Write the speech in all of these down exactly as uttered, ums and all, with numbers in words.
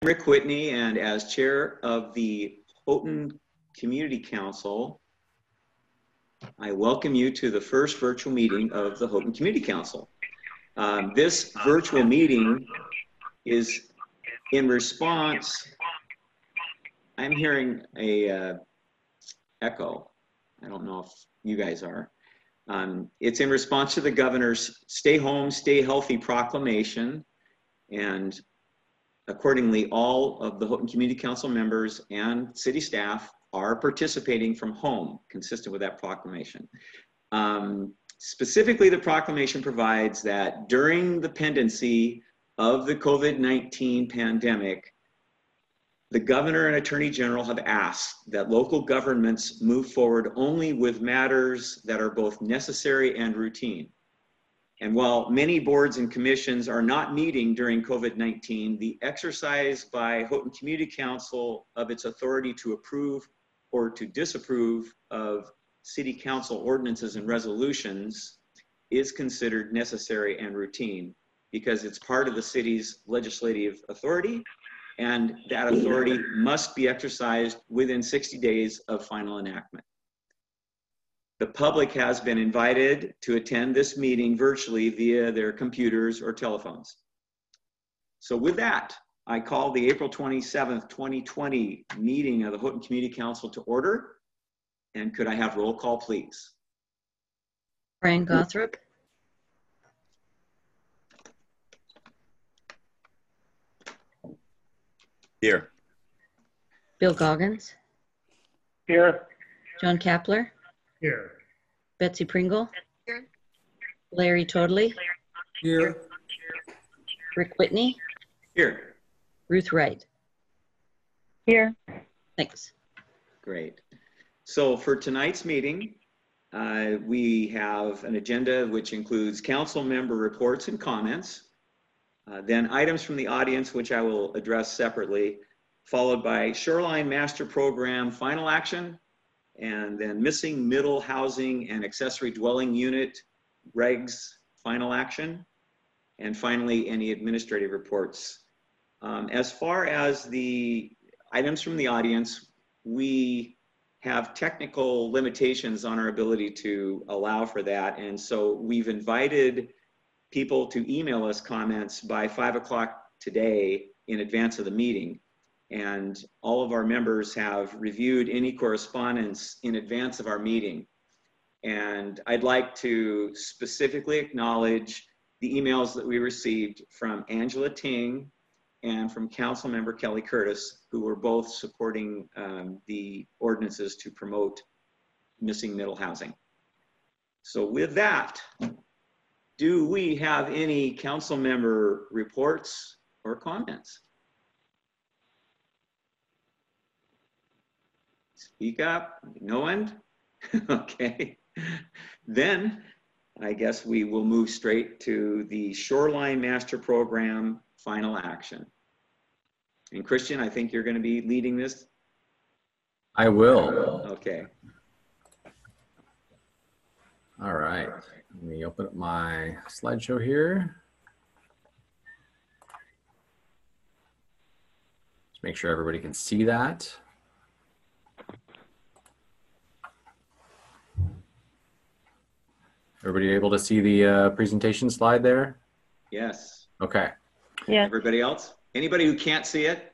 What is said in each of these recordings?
Rick Whitney, and as chair of the Houghton Community Council, I welcome you to the first virtual meeting of the Houghton Community Council. Um, this virtual meeting is in response, I'm hearing a uh, echo. I don't know if you guys are. Um, it's in response to the governor's Stay Home, Stay Healthy proclamation, and accordingly, all of the Houghton Community Council members and city staff are participating from home, consistent with that proclamation. Um, specifically, the proclamation provides that during the pendency of the COVID nineteen pandemic, the governor and attorney general have asked that local governments move forward only with matters that are both necessary and routine. And while many boards and commissions are not meeting during COVID nineteen, the exercise by Houghton Community Council of its authority to approve or to disapprove of city council ordinances and resolutions is considered necessary and routine because it's part of the city's legislative authority, and that authority must be exercised within sixty days of final enactment. The public has been invited to attend this meeting virtually via their computers or telephones. So with that, I call the April twenty-seventh, twenty twenty meeting of the Houghton Community Council to order. And could I have roll call, please? Brian Gothrop. Here. Bill Goggins. Here. John Kapler. Here. Betsy Pringle. Here. Larry Toadley. Here. Rick Whitney. Here. Ruth Wright. Here. Thanks. Great. So for tonight's meeting, uh, we have an agenda which includes council member reports and comments, uh, then items from the audience, which I will address separately, followed by Shoreline Master Program final action, and then missing middle housing and accessory dwelling unit regs final action, and finally any administrative reports. Um, as far as the items from the audience, we have technical limitations on our ability to allow for that, and so we've invited people to email us comments by five o'clock today in advance of the meeting. And all of our members have reviewed any correspondence in advance of our meeting. And I'd like to specifically acknowledge the emails that we received from Angela Ting and from Council Member Kelly Curtis, who were both supporting um, the ordinances to promote missing middle housing. So with that, do we have any council member reports or comments? Speak up, no one? Okay, then I guess we will move straight to the Shoreline Master Program final action. And Christian, I think you're going to be leading this. I will. Okay. All right. Let me open up my slideshow here. Just make sure everybody can see that. Everybody able to see the uh, presentation slide there? Yes. Okay. Yeah. Everybody else? Anybody who can't see it?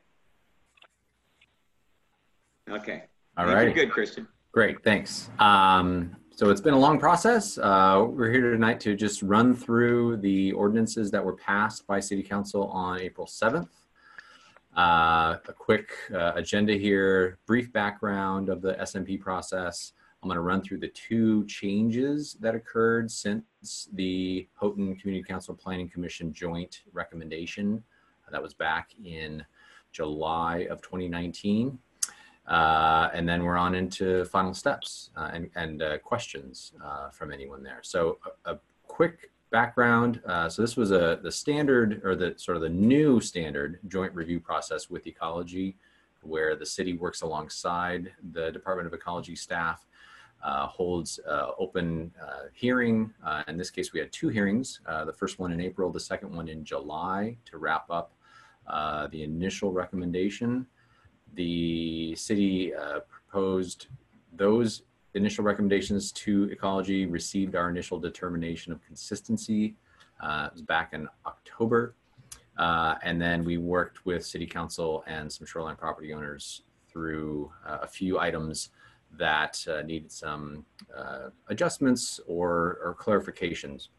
Okay. All right. Good, Christian. Great, thanks. Um, so it's been a long process. Uh, we're here tonight to just run through the ordinances that were passed by City Council on April seventh. Uh, a quick uh, agenda here, brief background of the S M P process. I'm going to run through the two changes that occurred since the Houghton Community Council Planning Commission joint recommendation. That was back in July of twenty nineteen. Uh, and then we're on into final steps uh, and, and uh, questions uh, from anyone there. So a, a quick background. Uh, so this was a the standard or the sort of the new standard joint review process with ecology, where the city works alongside the Department of Ecology staff, uh, holds uh, open uh, hearing. Uh, in this case, we had two hearings, uh, the first one in April, the second one in July, to wrap up uh, the initial recommendation. The city uh, proposed those initial recommendations to ecology, received our initial determination of consistency. Uh, it was back in October. Uh, and then we worked with city council and some shoreline property owners through uh, a few items that uh, needed some uh, adjustments or, or clarifications.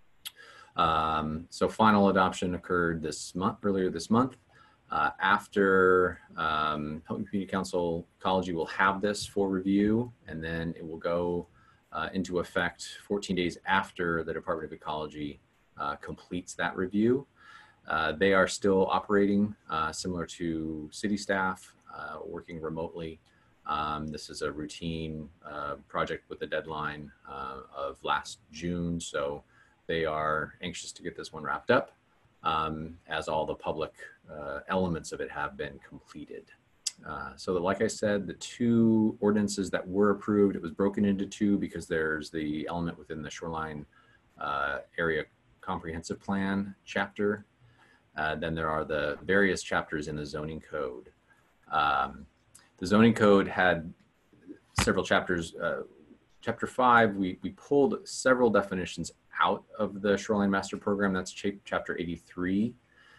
Um, so final adoption occurred this month, earlier this month. Uh, after um, Houghton Community Council Ecology will have this for review, and then it will go uh, into effect fourteen days after the Department of Ecology uh, completes that review. Uh, they are still operating uh, similar to city staff, uh, working remotely. Um, this is a routine uh, project with a deadline uh, of last June, so they are anxious to get this one wrapped up, um, as all the public uh, elements of it have been completed. Uh, so that, like I said, the two ordinances that were approved, it was broken into two because there's the element within the shoreline uh, area comprehensive plan chapter. Uh, then there are the various chapters in the zoning code. Um, the zoning code had several chapters. Uh, chapter five, we, we pulled several definitions out of the Shoreline Master Program. That's ch chapter eighty-three.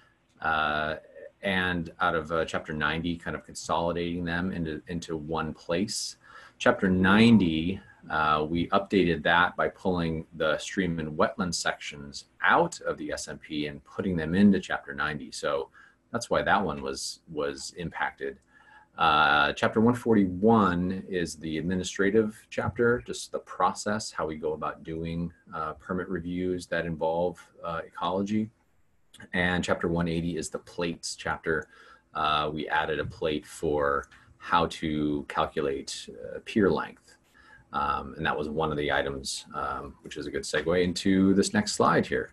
Uh, and out of uh, chapter ninety, kind of consolidating them into, into one place. Chapter ninety, uh, we updated that by pulling the stream and wetland sections out of the S M P and putting them into chapter ninety. So that's why that one was, was impacted. Uh, chapter one forty-one is the administrative chapter, just the process, how we go about doing uh, permit reviews that involve uh, ecology. And chapter one eighty is the plates chapter. Uh, we added a plate for how to calculate uh, pier length. Um, and that was one of the items, um, which is a good segue into this next slide here.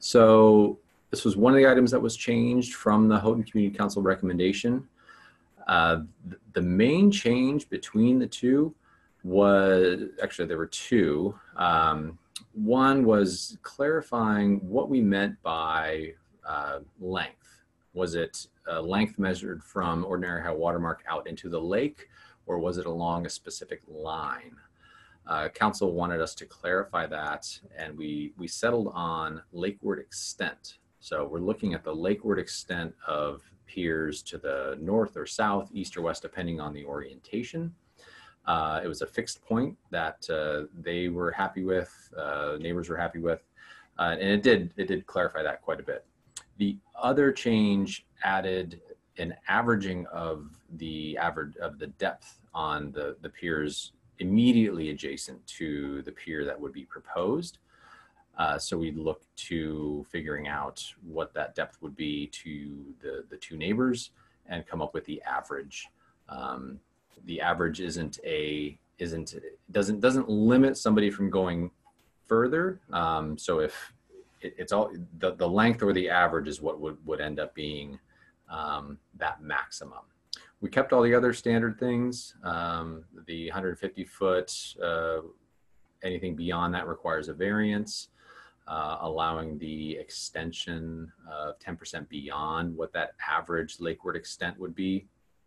So this was one of the items that was changed from the Houghton Community Council recommendation. Uh, the main change between the two was, actually there were two. Um, one was clarifying what we meant by uh, length. Was it uh, length measured from ordinary high water mark out into the lake, or was it along a specific line? Uh, council wanted us to clarify that, and we, we settled on lakeward extent. So we're looking at the lakeward extent of piers to the north or south, east or west, depending on the orientation. Uh, it was a fixed point that uh, they were happy with, uh, neighbors were happy with, uh, and it did, it did clarify that quite a bit. The other change added an averaging of the average of the depth on the, the piers immediately adjacent to the pier that would be proposed. Uh, so we look to figuring out what that depth would be to the, the two neighbors and come up with the average. Um, the average isn't a, isn't, doesn't, doesn't limit somebody from going further. Um, so if it, it's all, the, the length or the average is what would, would end up being um, that maximum. We kept all the other standard things, um, the one hundred fifty foot, uh, anything beyond that requires a variance. Uh, allowing the extension of ten percent beyond what that average lakeward extent would be,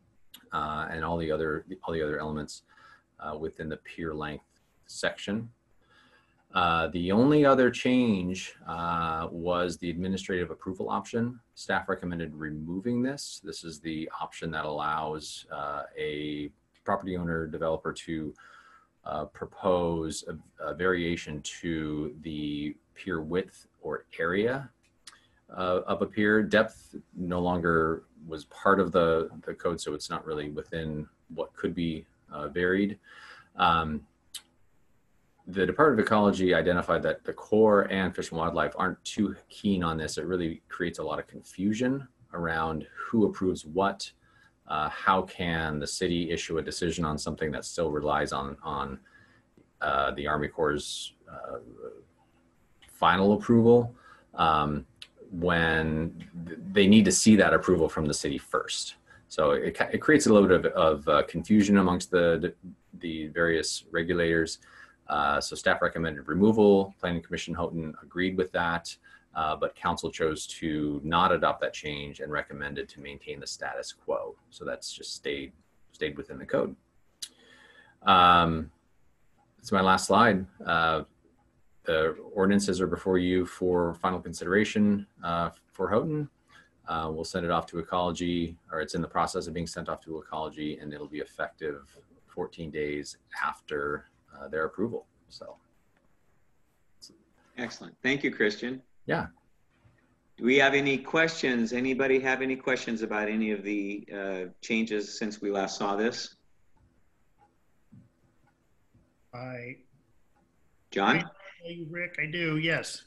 uh, and all the other all the other elements uh, within the pier length section. Uh, the only other change uh, was the administrative approval option. Staff recommended removing this. This is the option that allows uh, a property owner developer to uh, propose a, a variation to the pier width or area uh, of a pier. Depth no longer was part of the, the code, so it's not really within what could be uh, varied. Um, the Department of Ecology identified that the Corps and Fish and Wildlife aren't too keen on this. It really creates a lot of confusion around who approves what. Uh, how can the city issue a decision on something that still relies on, on uh, the Army Corps' uh, final approval um, when they need to see that approval from the city first. So it, it creates a little bit of, of uh, confusion amongst the, the various regulators. Uh, so staff recommended removal. Planning Commission Houghton agreed with that. uh, but council chose to not adopt that change and recommended to maintain the status quo. So that's just stayed, stayed within the code. Um, it's my last slide. Uh, the ordinances are before you for final consideration uh, for Houghton. Uh, we'll send it off to ecology, or it's in the process of being sent off to ecology, and it'll be effective fourteen days after uh, their approval. So. Excellent. Thank you, Christian. Yeah. Do we have any questions? Anybody have any questions about any of the uh, changes since we last saw this? I, John? Hey, Rick, I do, yes.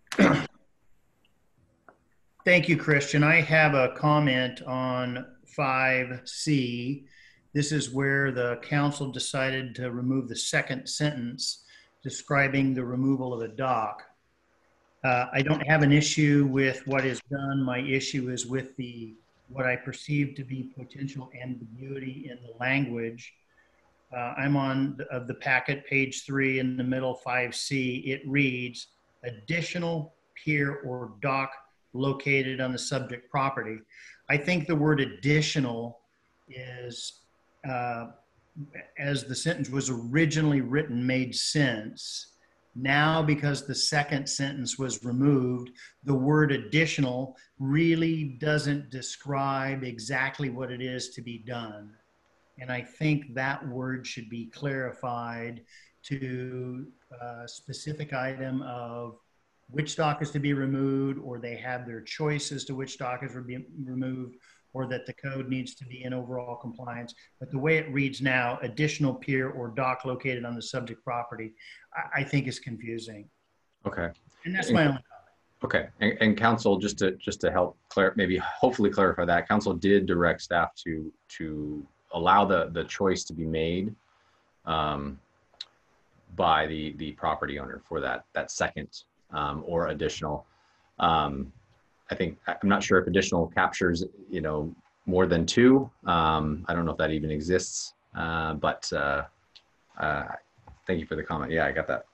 Thank you, Christian. I have a comment on five C. This is where the council decided to remove the second sentence describing the removal of a dock. Uh, I don't have an issue with what is done. My issue is with the what I perceive to be potential ambiguity in the language. Uh, I'm on the, of the packet, page three in the middle, five C. It reads, additional pier or dock located on the subject property. I think the word additional is, uh, as the sentence was originally written, made sense. Now, because the second sentence was removed, the word additional really doesn't describe exactly what it is to be done. And I think that word should be clarified to a specific item of which dock is to be removed, or they have their choice as to which dock is re removed, or that the code needs to be in overall compliance. But the way it reads now, additional pier or dock located on the subject property, I, I think is confusing. Okay. And that's my only comment. Okay. And, and council, just to just to help clar maybe hopefully clarify that, council did direct staff to to allow the the choice to be made um, by the the property owner for that that second um, or additional. Um, I think, I'm not sure if additional captures, you know, more than two. Um, I don't know if that even exists, uh, but uh, uh, thank you for the comment. Yeah, I got that.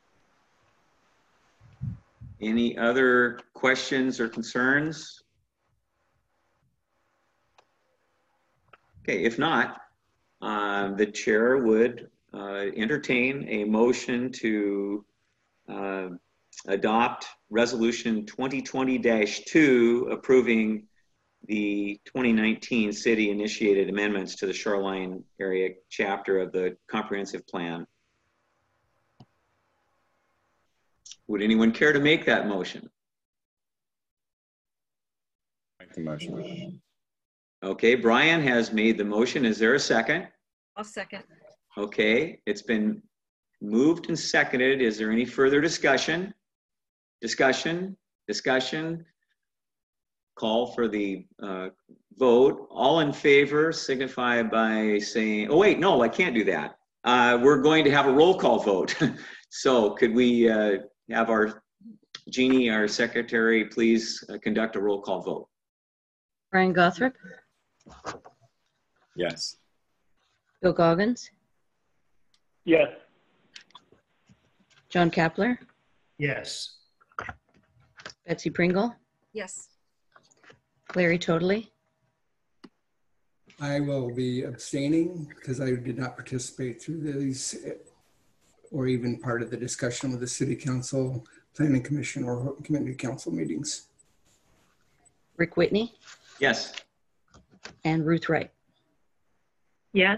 Any other questions or concerns? Okay, if not, uh, the chair would uh, entertain a motion to uh, adopt resolution twenty twenty dash two approving the twenty nineteen city initiated amendments to the shoreline area chapter of the comprehensive plan. Would anyone care to make that motion? Make the motion. Okay, Brian has made the motion. Is there a second? I'll second. Okay, it's been moved and seconded. Is there any further discussion? Discussion, discussion. Call for the uh, vote. All in favor signify by saying, oh wait, no, I can't do that. Uh, we're going to have a roll call vote. So could we uh, have our Jeannie, our secretary, please uh, conduct a roll call vote? Brian Gothrop, Yes. Bill Goggins, Yes. John Kapler, Yes. Betsy Pringle, Yes. Larry Totally, I will be abstaining because I did not participate through these or even part of the discussion with the City Council, Planning Commission, or Community Council meetings. Rick Whitney, Yes. and Ruth Wright. Yes.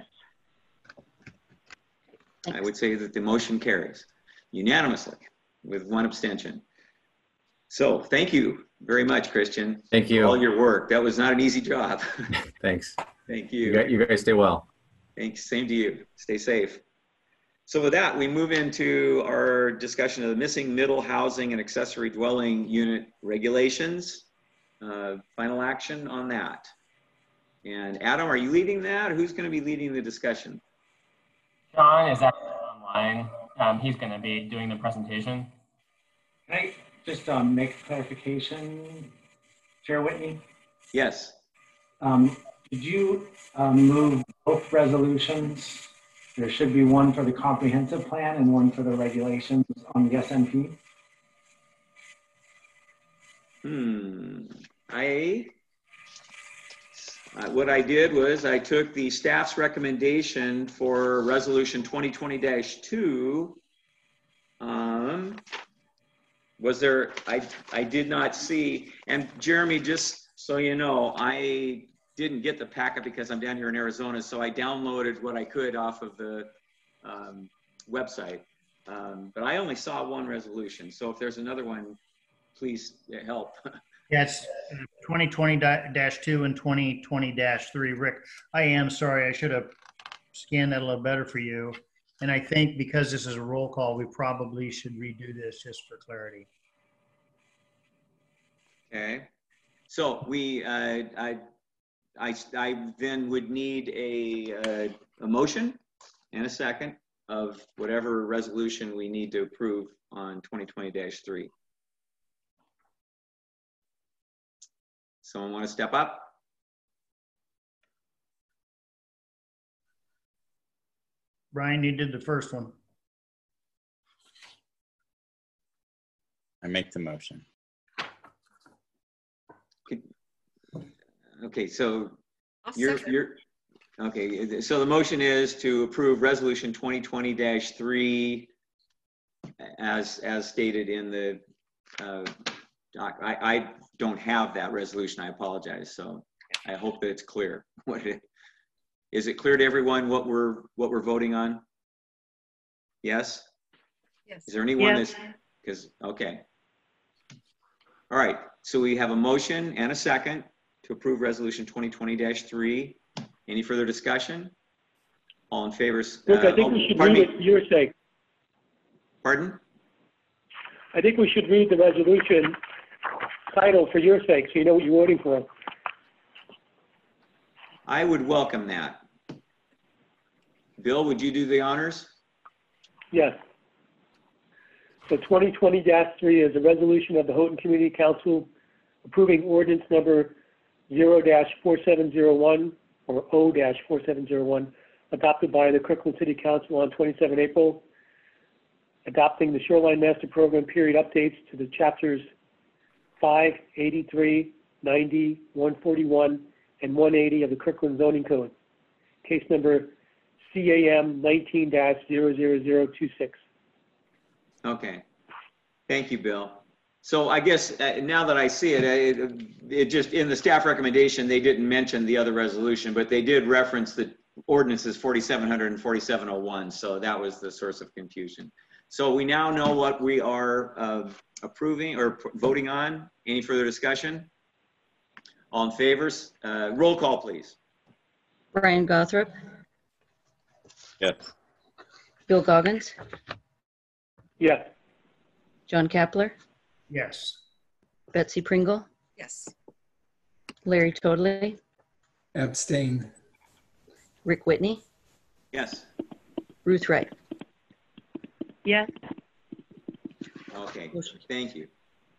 I would say that the motion carries unanimously with one abstention. So thank you very much, Christian. Thank you. For all your work. That was not an easy job. Thanks. Thank You you. guys, you guys stay well. Thanks. Same to you. Stay safe. So with that, we move into our discussion of the missing middle housing and accessory dwelling unit regulations. Uh, final action on that. And Adam, are you leading that? Or who's going to be leading the discussion? John is actually online. Um, he's going to be doing the presentation. Can I just um, make a clarification, Chair Whitney? Yes. Um, did you um, move both resolutions? There should be one for the comprehensive plan and one for the regulations on the S M P. Hmm. I, uh, what I did was I took the staff's recommendation for resolution twenty twenty dash two. Um, was there, I, I did not see, and Jeremy, just so you know, I didn't get the packet because I'm down here in Arizona, so I downloaded what I could off of the um, website. Um, but I only saw one resolution, so if there's another one, please help. Yeah, it's twenty twenty dash two and twenty twenty dash three. Rick, I am sorry. I should have scanned that a little better for you. And I think because this is a roll call, we probably should redo this just for clarity. Okay. So we, uh, I, I, I then would need a, uh, a motion and a second of whatever resolution we need to approve on twenty twenty dash three. Someone want to step up? Brian, you did the first one. I make the motion. Okay, so you're, you're, okay, so the motion is to approve resolution twenty twenty dash three as, as stated in the, uh, doc. I, I don't have that resolution, I apologize. So I hope that it's clear. What it, is it clear to everyone what we're, what we're voting on? Yes? Yes. Is there anyone Yes. that's, because, okay. All right, so we have a motion and a second to approve resolution twenty twenty dash three. Any further discussion? All in favor? Look, I think uh, we oh, should pardon read me. it for your sake. Pardon? I think we should read the resolution title for your sake, so you know what you're voting for. I would welcome that. Bill, would you do the honors? Yes. So twenty twenty dash three is a resolution of the Houghton Community Council approving ordinance number zero dash four seven zero one or O dash four seven zero one adopted by the Kirkland City Council on twenty-seventh April, adopting the Shoreline Master Program period updates to the chapters five, eighty-three, ninety, one forty-one, and one eighty of the Kirkland Zoning Code. Case number C A M nineteen dash zero zero zero two six. Okay. Thank you, Bill. So I guess uh, now that I see it, it, it just in the staff recommendation, they didn't mention the other resolution, but they did reference the ordinances forty-seven hundred and forty-seven oh one. So that was the source of confusion. So we now know what we are uh, approving or voting on. Any further discussion? All in favor? Uh, roll call, please. Brian Gothrop, Yes. Bill Goggins, Yes. John Kapler, Yes. Betsy Pringle, Yes. Larry Totley, Abstain. Rick Whitney, Yes. Ruth Wright. Yes. Okay, thank you.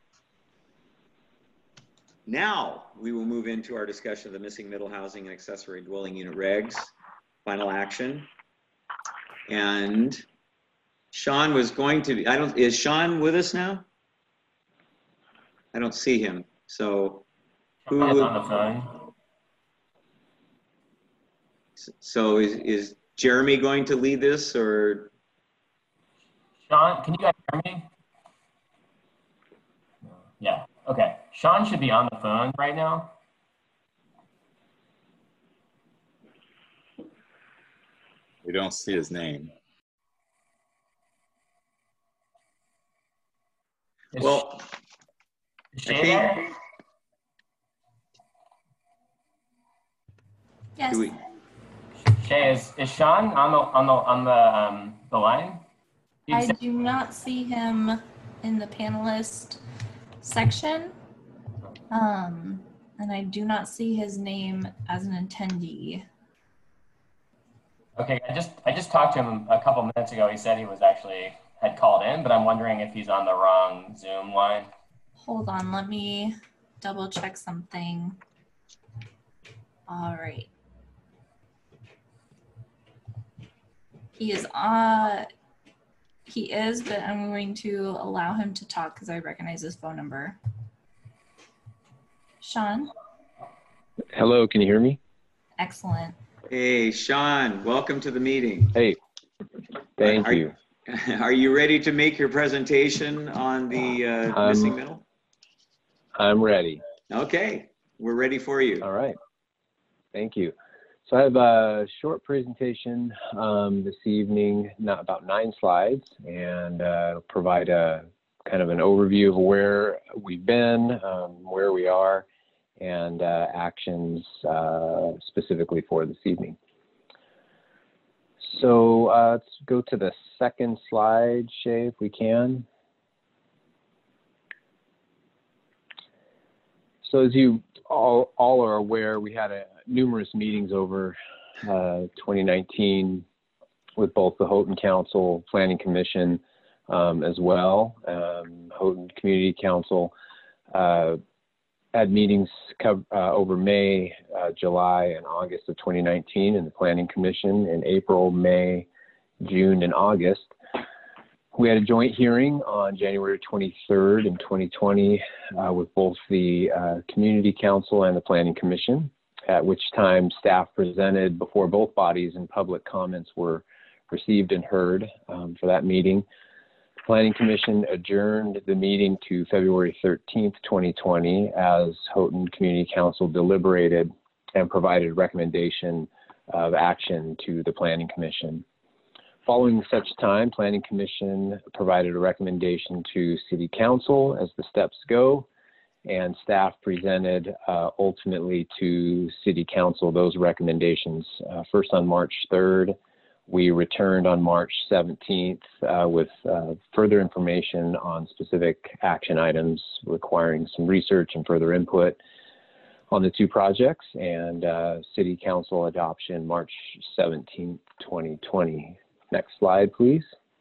Now we will move into our discussion of the missing middle housing and accessory dwelling unit regs, final action. And Sean was going to be, I don't, is Sean with us now? I don't see him. So who Sean is would, on the phone. so is, is Jeremy going to lead this or? Sean, can you guys hear me? Yeah, okay. Sean should be on the phone right now. We don't see his name. Is, Well, is I Shay think- there? Yes. do we, Shay, is, is Sean on the on the on the um the line? He I said- do not see him in the panelist section. Um, and I do not see his name as an attendee. Okay, I just I just talked to him a couple minutes ago. He said he was actually had called in, but I'm wondering if he's on the wrong Zoom line. Hold on, let me double check something. All right. He is uh he is, but I'm going to allow him to talk because I recognize his phone number. Sean? Hello, can you hear me? Excellent. Hey, Sean, welcome to the meeting. Hey, thank are, you. Are you ready to make your presentation on the uh, um, missing middle? I'm ready. Okay, we're ready for you. All right, thank you. So I have a short presentation um, this evening, not about nine slides, and uh, provide a kind of an overview of where we've been, um, where we are, and uh, actions uh, specifically for this evening. So uh, let's go to the second slide, Shay, if we can. So as you all, all are aware, we had a, numerous meetings over uh, twenty nineteen with both the Houghton Council, Planning Commission um, as well. Um, Houghton Community Council uh, had meetings uh, over May, uh, July, and August of twenty nineteen, and the Planning Commission in April, May, June, and August. We had a joint hearing on January twenty-third in twenty twenty uh, with both the uh, Community Council and the Planning Commission, at which time staff presented before both bodies and public comments were received and heard um, for that meeting. The Planning Commission adjourned the meeting to February thirteenth, twenty twenty, as Houghton Community Council deliberated and provided recommendation of action to the Planning Commission. Following such time, Planning Commission provided a recommendation to City Council as the steps go, and staff presented uh, ultimately to City Council those recommendations. Uh, first on March third, we returned on March seventeenth uh, with uh, further information on specific action items requiring some research and further input on the two projects, and uh, City Council adoption March seventeenth, twenty twenty. Next slide, please.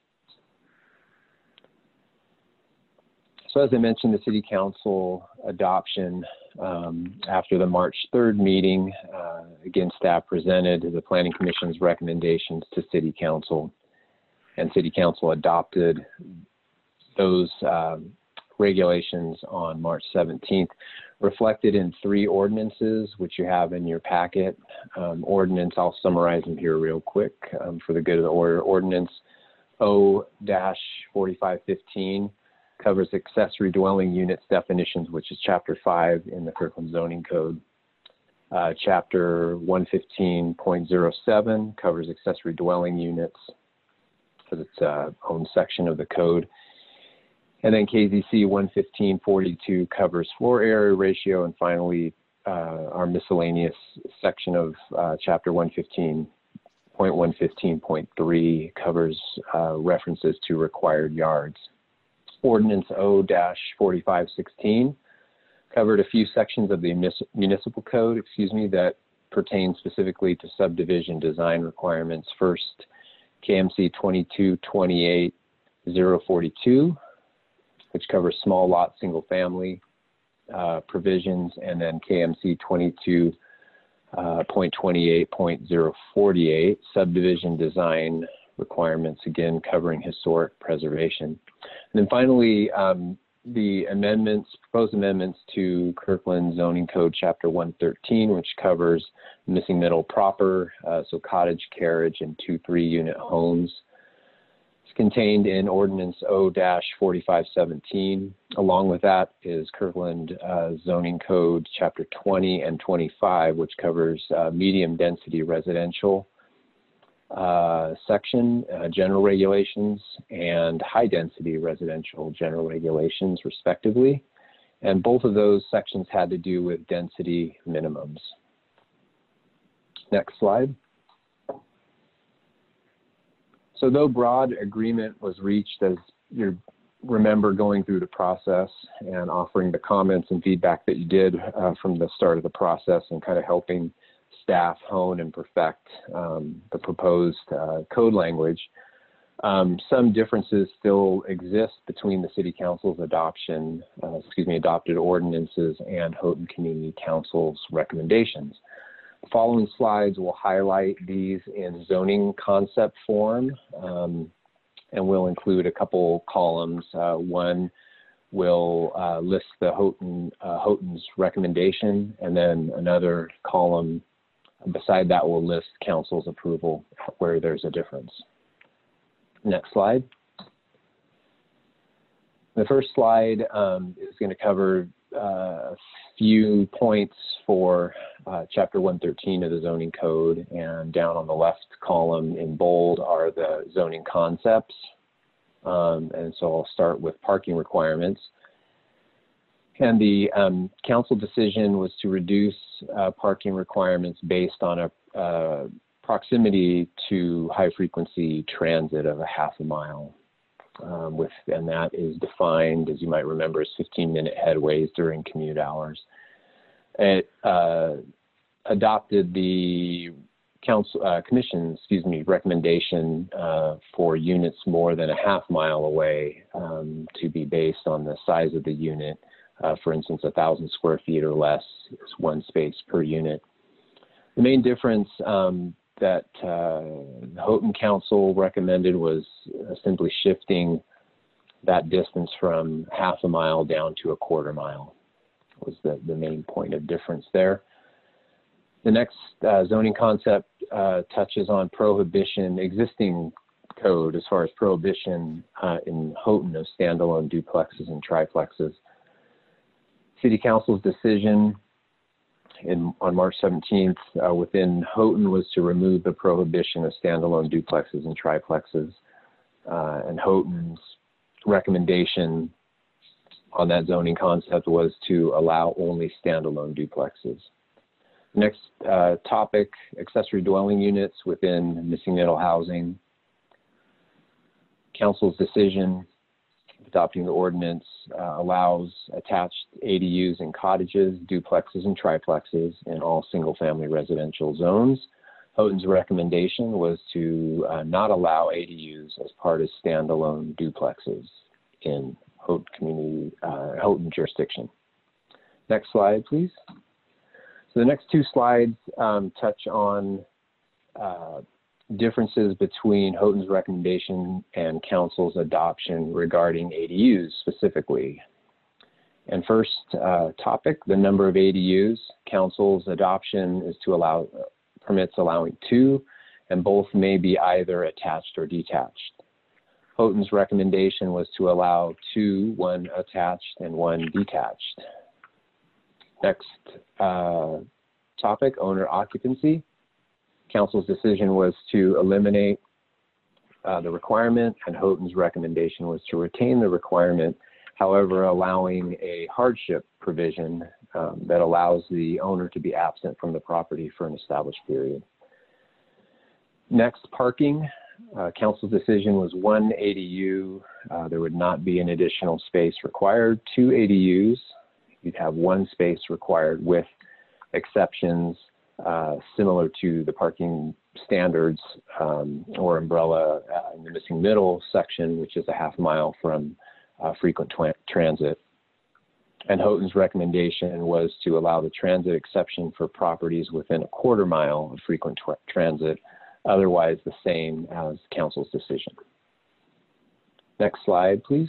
So as I mentioned, the City Council adoption um, after the March third meeting, uh, again, staff presented the Planning Commission's recommendations to City Council, and City Council adopted those um, regulations on March seventeenth, reflected in three ordinances, which you have in your packet. Um, ordinance, I'll summarize them here real quick um, for the good of the order. Ordinance O forty-five fifteen covers accessory dwelling units definitions, which is chapter five in the Kirkland Zoning Code. Uh, chapter one fifteen point oh seven covers accessory dwelling units as its uh, own section of the code. And then K Z C one fifteen forty-two covers floor area ratio. And finally, uh, our miscellaneous section of uh, chapter one fifteen point one fifteen point three covers uh, references to required yards. Ordinance O forty-five sixteen covered a few sections of the municipal code, excuse me, that pertain specifically to subdivision design requirements. First, K M C twenty-two twenty-eight oh forty-two, which covers small lot single family uh, provisions, and then K M C twenty-two point twenty-eight point oh forty-eight, subdivision design requirements, again covering historic preservation. And then finally, um, the amendments, proposed amendments to Kirkland Zoning Code Chapter one thirteen, which covers missing middle proper, uh, so cottage, carriage, and two, three unit homes. It's contained in Ordinance O forty-five seventeen. Along with that is Kirkland uh, Zoning Code Chapter twenty and twenty-five, which covers uh, medium density residential uh, section, uh, general regulations, and high density residential general regulations, respectively. And both of those sections had to do with density minimums. Next slide. So though broad agreement was reached, as you remember going through the process and offering the comments and feedback that you did uh, from the start of the process, and kind of helping staff hone and perfect um, the proposed uh, code language, um, some differences still exist between the City Council's adoption, uh, excuse me, adopted ordinances and Houghton Community Council's recommendations. The following slides will highlight these in zoning concept form, um, and we'll include a couple columns. Uh, one will uh, list the Houghton, uh, Houghton's recommendation, and then another column beside that will list council's approval where there's a difference. Next slide. The first slide um, is going to cover uh, a few points for uh, Chapter one thirteen of the zoning code, and down on the left column in bold are the zoning concepts. Um, and so I'll start with parking requirements. And the um, council decision was to reduce uh, parking requirements based on a uh, proximity to high frequency transit of a half a mile. Um, with, and that is defined, as you might remember, as fifteen minute headways during commute hours. It uh, adopted the council uh, commission, excuse me, recommendation uh, for units more than a half mile away um, to be based on the size of the unit. Uh, for instance, a thousand square feet or less is one space per unit. The main difference um, that uh, the Houghton Council recommended was uh, simply shifting that distance from half a mile down to a quarter mile was the, the main point of difference there. The next uh, zoning concept uh, touches on prohibition, existing code as far as prohibition uh, in Houghton of standalone duplexes and triplexes. City Council's decision in, on March seventeenth uh, within Houghton was to remove the prohibition of standalone duplexes and triplexes. Uh, and Houghton's recommendation on that zoning concept was to allow only standalone duplexes. Next uh, topic, accessory dwelling units within missing middle housing. Council's decision adopting the ordinance uh, allows attached A D Us in cottages, duplexes, and triplexes in all single-family residential zones. Houghton's recommendation was to uh, not allow A D Us as part of standalone duplexes in Houghton community, uh, Houghton jurisdiction. Next slide, please. So the next two slides um, touch on uh, differences between Houghton's recommendation and council's adoption regarding A D Us specifically. And first uh, topic, the number of A D Us. Council's adoption is to allow uh, permits allowing two, and both may be either attached or detached. Houghton's recommendation was to allow two, one attached and one detached. Next uh, topic, owner occupancy. Council's decision was to eliminate uh, the requirement, and Houghton's recommendation was to retain the requirement, however, allowing a hardship provision um, that allows the owner to be absent from the property for an established period. Next, parking. Uh, council's decision was one A D U. Uh, there would not be an additional space required. Two A D Us. You'd have one space required with exceptions uh, similar to the parking standards um, or umbrella uh, in the missing middle section, which is a half mile from uh, frequent transit. And Houghton's recommendation was to allow the transit exception for properties within a quarter mile of frequent transit, otherwise the same as council's decision. Next slide, please.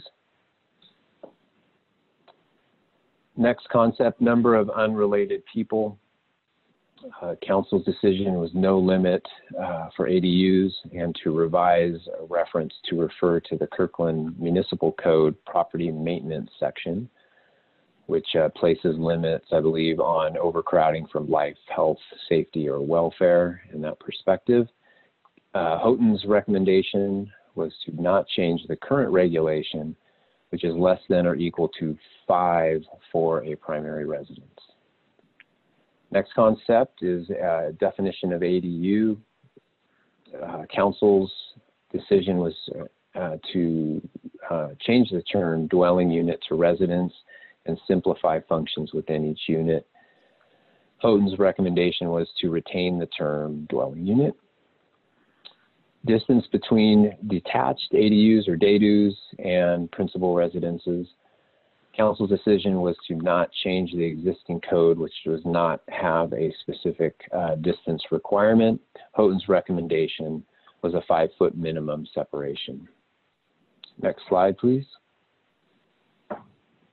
Next concept, number of unrelated people. Uh, council's decision was no limit uh, for A D Us and to revise a reference to refer to the Kirkland Municipal Code property maintenance section, which uh, places limits, I believe, on overcrowding from life, health, safety, or welfare in that perspective. Uh, Houghton's recommendation was to not change the current regulation, which is less than or equal to five for a primary residence. Next concept is a definition of A D U. Uh, council's decision was uh, to uh, change the term dwelling unit to residence and simplify functions within each unit. Houghton's recommendation was to retain the term dwelling unit. Distance between detached A D Us or DADUs and principal residences. Council's decision was to not change the existing code, which does not have a specific uh, distance requirement. Houghton's recommendation was a five foot minimum separation. Next slide, please.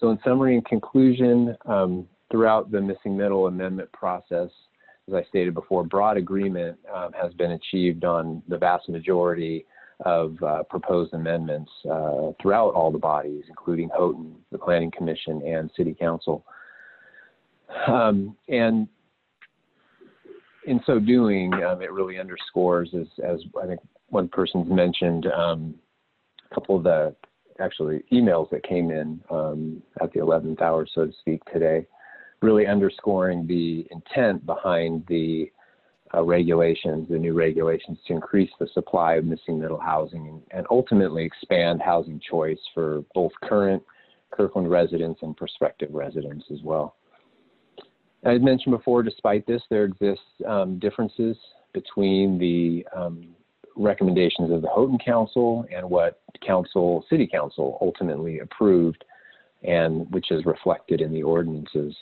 So in summary and conclusion, um, throughout the missing middle amendment process, as I stated before, broad agreement um, has been achieved on the vast majority of uh, proposed amendments uh, throughout all the bodies, including Houghton, the Planning Commission, and City Council. Um, and in so doing, um, it really underscores, as, as I think one person's mentioned, um, a couple of the actually emails that came in um, at the eleventh hour, so to speak, today, really underscoring the intent behind the uh, regulations, the new regulations, to increase the supply of missing middle housing and, and ultimately expand housing choice for both current Kirkland residents and prospective residents as well. As mentioned before, despite this, there exists um, differences between the um, recommendations of the Houghton Council and what Council, City Council ultimately approved, and which is reflected in the ordinances.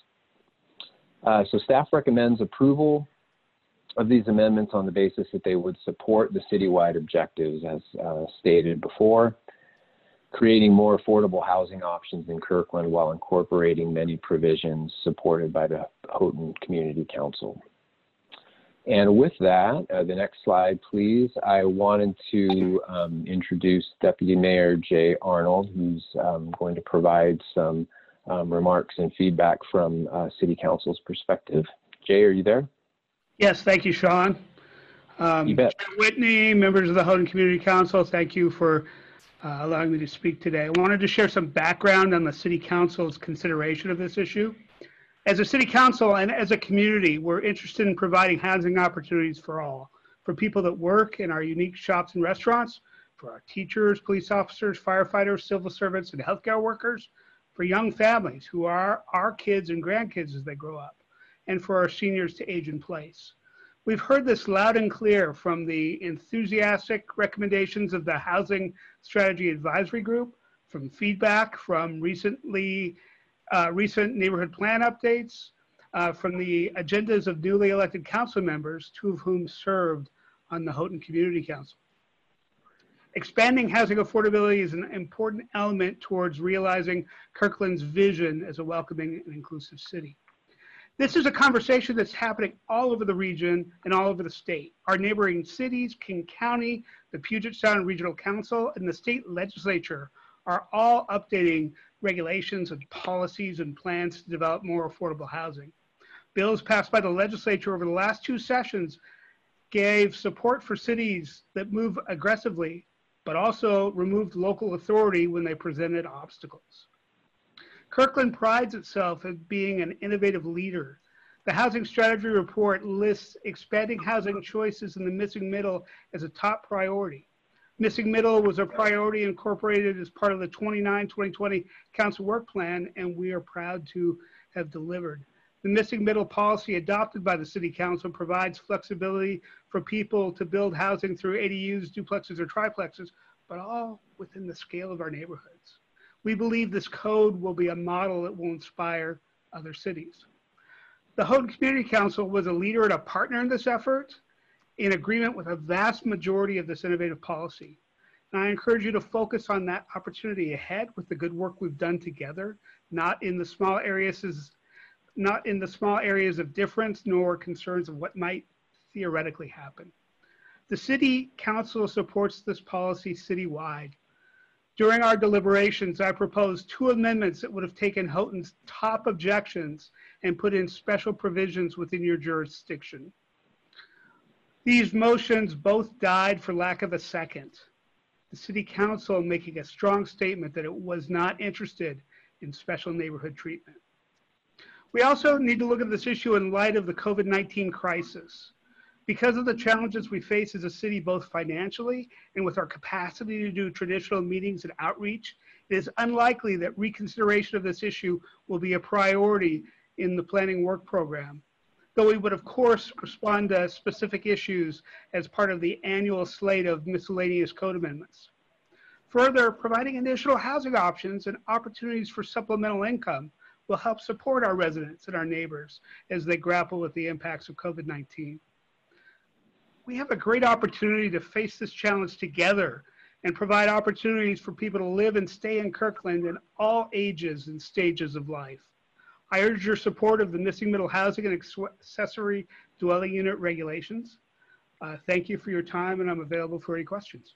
Uh, so staff recommends approval of these amendments on the basis that they would support the citywide objectives as uh, stated before, creating more affordable housing options in Kirkland while incorporating many provisions supported by the Houghton Community Council. And with that, uh, the next slide, please. I wanted to um, introduce Deputy Mayor Jay Arnold, who's um, going to provide some um, remarks and feedback from uh, City Council's perspective. Jay, are you there? Yes, thank you, Sean. Um, You bet. Chair Whitney, members of the Houghton Community Council, thank you for uh, allowing me to speak today. I wanted to share some background on the City Council's consideration of this issue. As a City Council and as a community, we're interested in providing housing opportunities for all, for people that work in our unique shops and restaurants, for our teachers, police officers, firefighters, civil servants, and healthcare workers, for young families who are our kids and grandkids as they grow up, and for our seniors to age in place. We've heard this loud and clear from the enthusiastic recommendations of the Housing Strategy Advisory Group, from feedback from recently uh, recent neighborhood plan updates, uh, from the agendas of newly elected council members, two of whom served on the Houghton Community Council. Expanding housing affordability is an important element towards realizing Kirkland's vision as a welcoming and inclusive city. This is a conversation that's happening all over the region and all over the state. Our neighboring cities, King County, the Puget Sound Regional Council, and the state legislature are all updating regulations and policies and plans to develop more affordable housing. Bills passed by the legislature over the last two sessions gave support for cities that move aggressively, but also removed local authority when they presented obstacles. Kirkland prides itself as being an innovative leader. The Housing Strategy Report lists expanding housing choices in the missing middle as a top priority. Missing middle was a priority incorporated as part of the twenty-nine twenty twenty Council Work Plan, and we are proud to have delivered. The missing middle policy adopted by the City Council provides flexibility for people to build housing through A D Us, duplexes, or triplexes, but all within the scale of our neighborhoods. We believe this code will be a model that will inspire other cities. The Houghton Community Council was a leader and a partner in this effort, in agreement with a vast majority of this innovative policy. And I encourage you to focus on that opportunity ahead with the good work we've done together, not in the small areas, not in the small areas of difference, nor concerns of what might theoretically happen. The City Council supports this policy citywide. During our deliberations, I proposed two amendments that would have taken Houghton's top objections and put in special provisions within your jurisdiction. These motions both died for lack of a second. The City Council making a strong statement that it was not interested in special neighborhood treatment. We also need to look at this issue in light of the COVID nineteen crisis. Because of the challenges we face as a city, both financially and with our capacity to do traditional meetings and outreach, it is unlikely that reconsideration of this issue will be a priority in the planning work program, though we would of course respond to specific issues as part of the annual slate of miscellaneous code amendments. Further, providing additional housing options and opportunities for supplemental income will help support our residents and our neighbors as they grapple with the impacts of COVID nineteen. We have a great opportunity to face this challenge together and provide opportunities for people to live and stay in Kirkland in all ages and stages of life. I urge your support of the missing middle housing and accessory dwelling unit regulations. Uh, thank you for your time, and I'm available for any questions.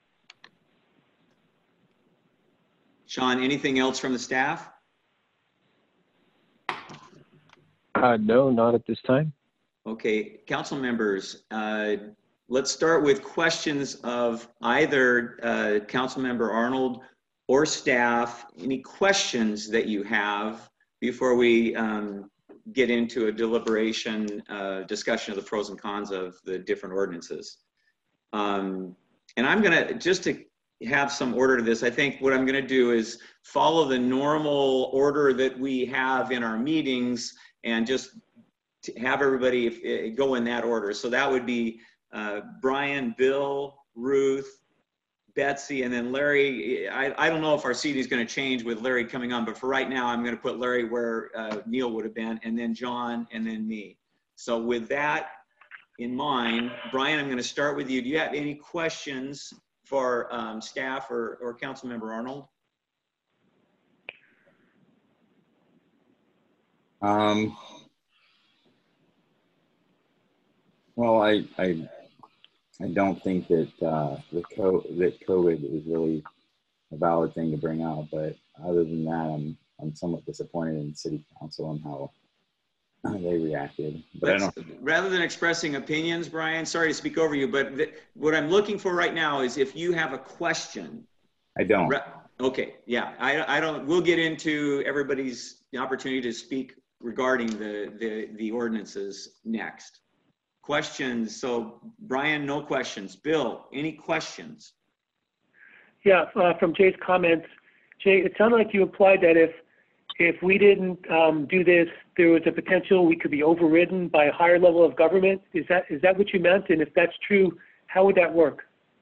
Sean, anything else from the staff? Uh, no, not at this time. Okay, council members, uh, let's start with questions of either uh, council member Arnold or staff. Any questions that you have before we um, get into a deliberation uh, discussion of the pros and cons of the different ordinances. Um, and I'm gonna, just to have some order to this, I think what I'm gonna do is follow the normal order that we have in our meetings and just have everybody go in that order. So that would be uh, Brian, Bill, Ruth, Betsy, and then Larry. I, I don't know if our seating is going to change with Larry coming on, but for right now, I'm going to put Larry where uh, Neil would have been, and then John, and then me. So with that in mind, Brian, I'm going to start with you. Do you have any questions for um, staff or, or council member Arnold? Um, well, I, I, I don't think that uh, the co that COVID is really a valid thing to bring out, but other than that, I'm I'm somewhat disappointed in city council and how they reacted. But I don't. Rather than expressing opinions, Brian, sorry to speak over you, but th what I'm looking for right now is if you have a question. I don't. Okay, yeah, I I don't. We'll get into everybody's opportunity to speak regarding the the the ordinances next. Questions. So Brian, no questions. Bill, any questions? Yeah, uh, from Jay's comments, Jay, it sounded like you implied that if if we didn't um, do this, there was a potential we could be overridden by a higher level of government. Is that is that what you meant? And if that's true, how would that work?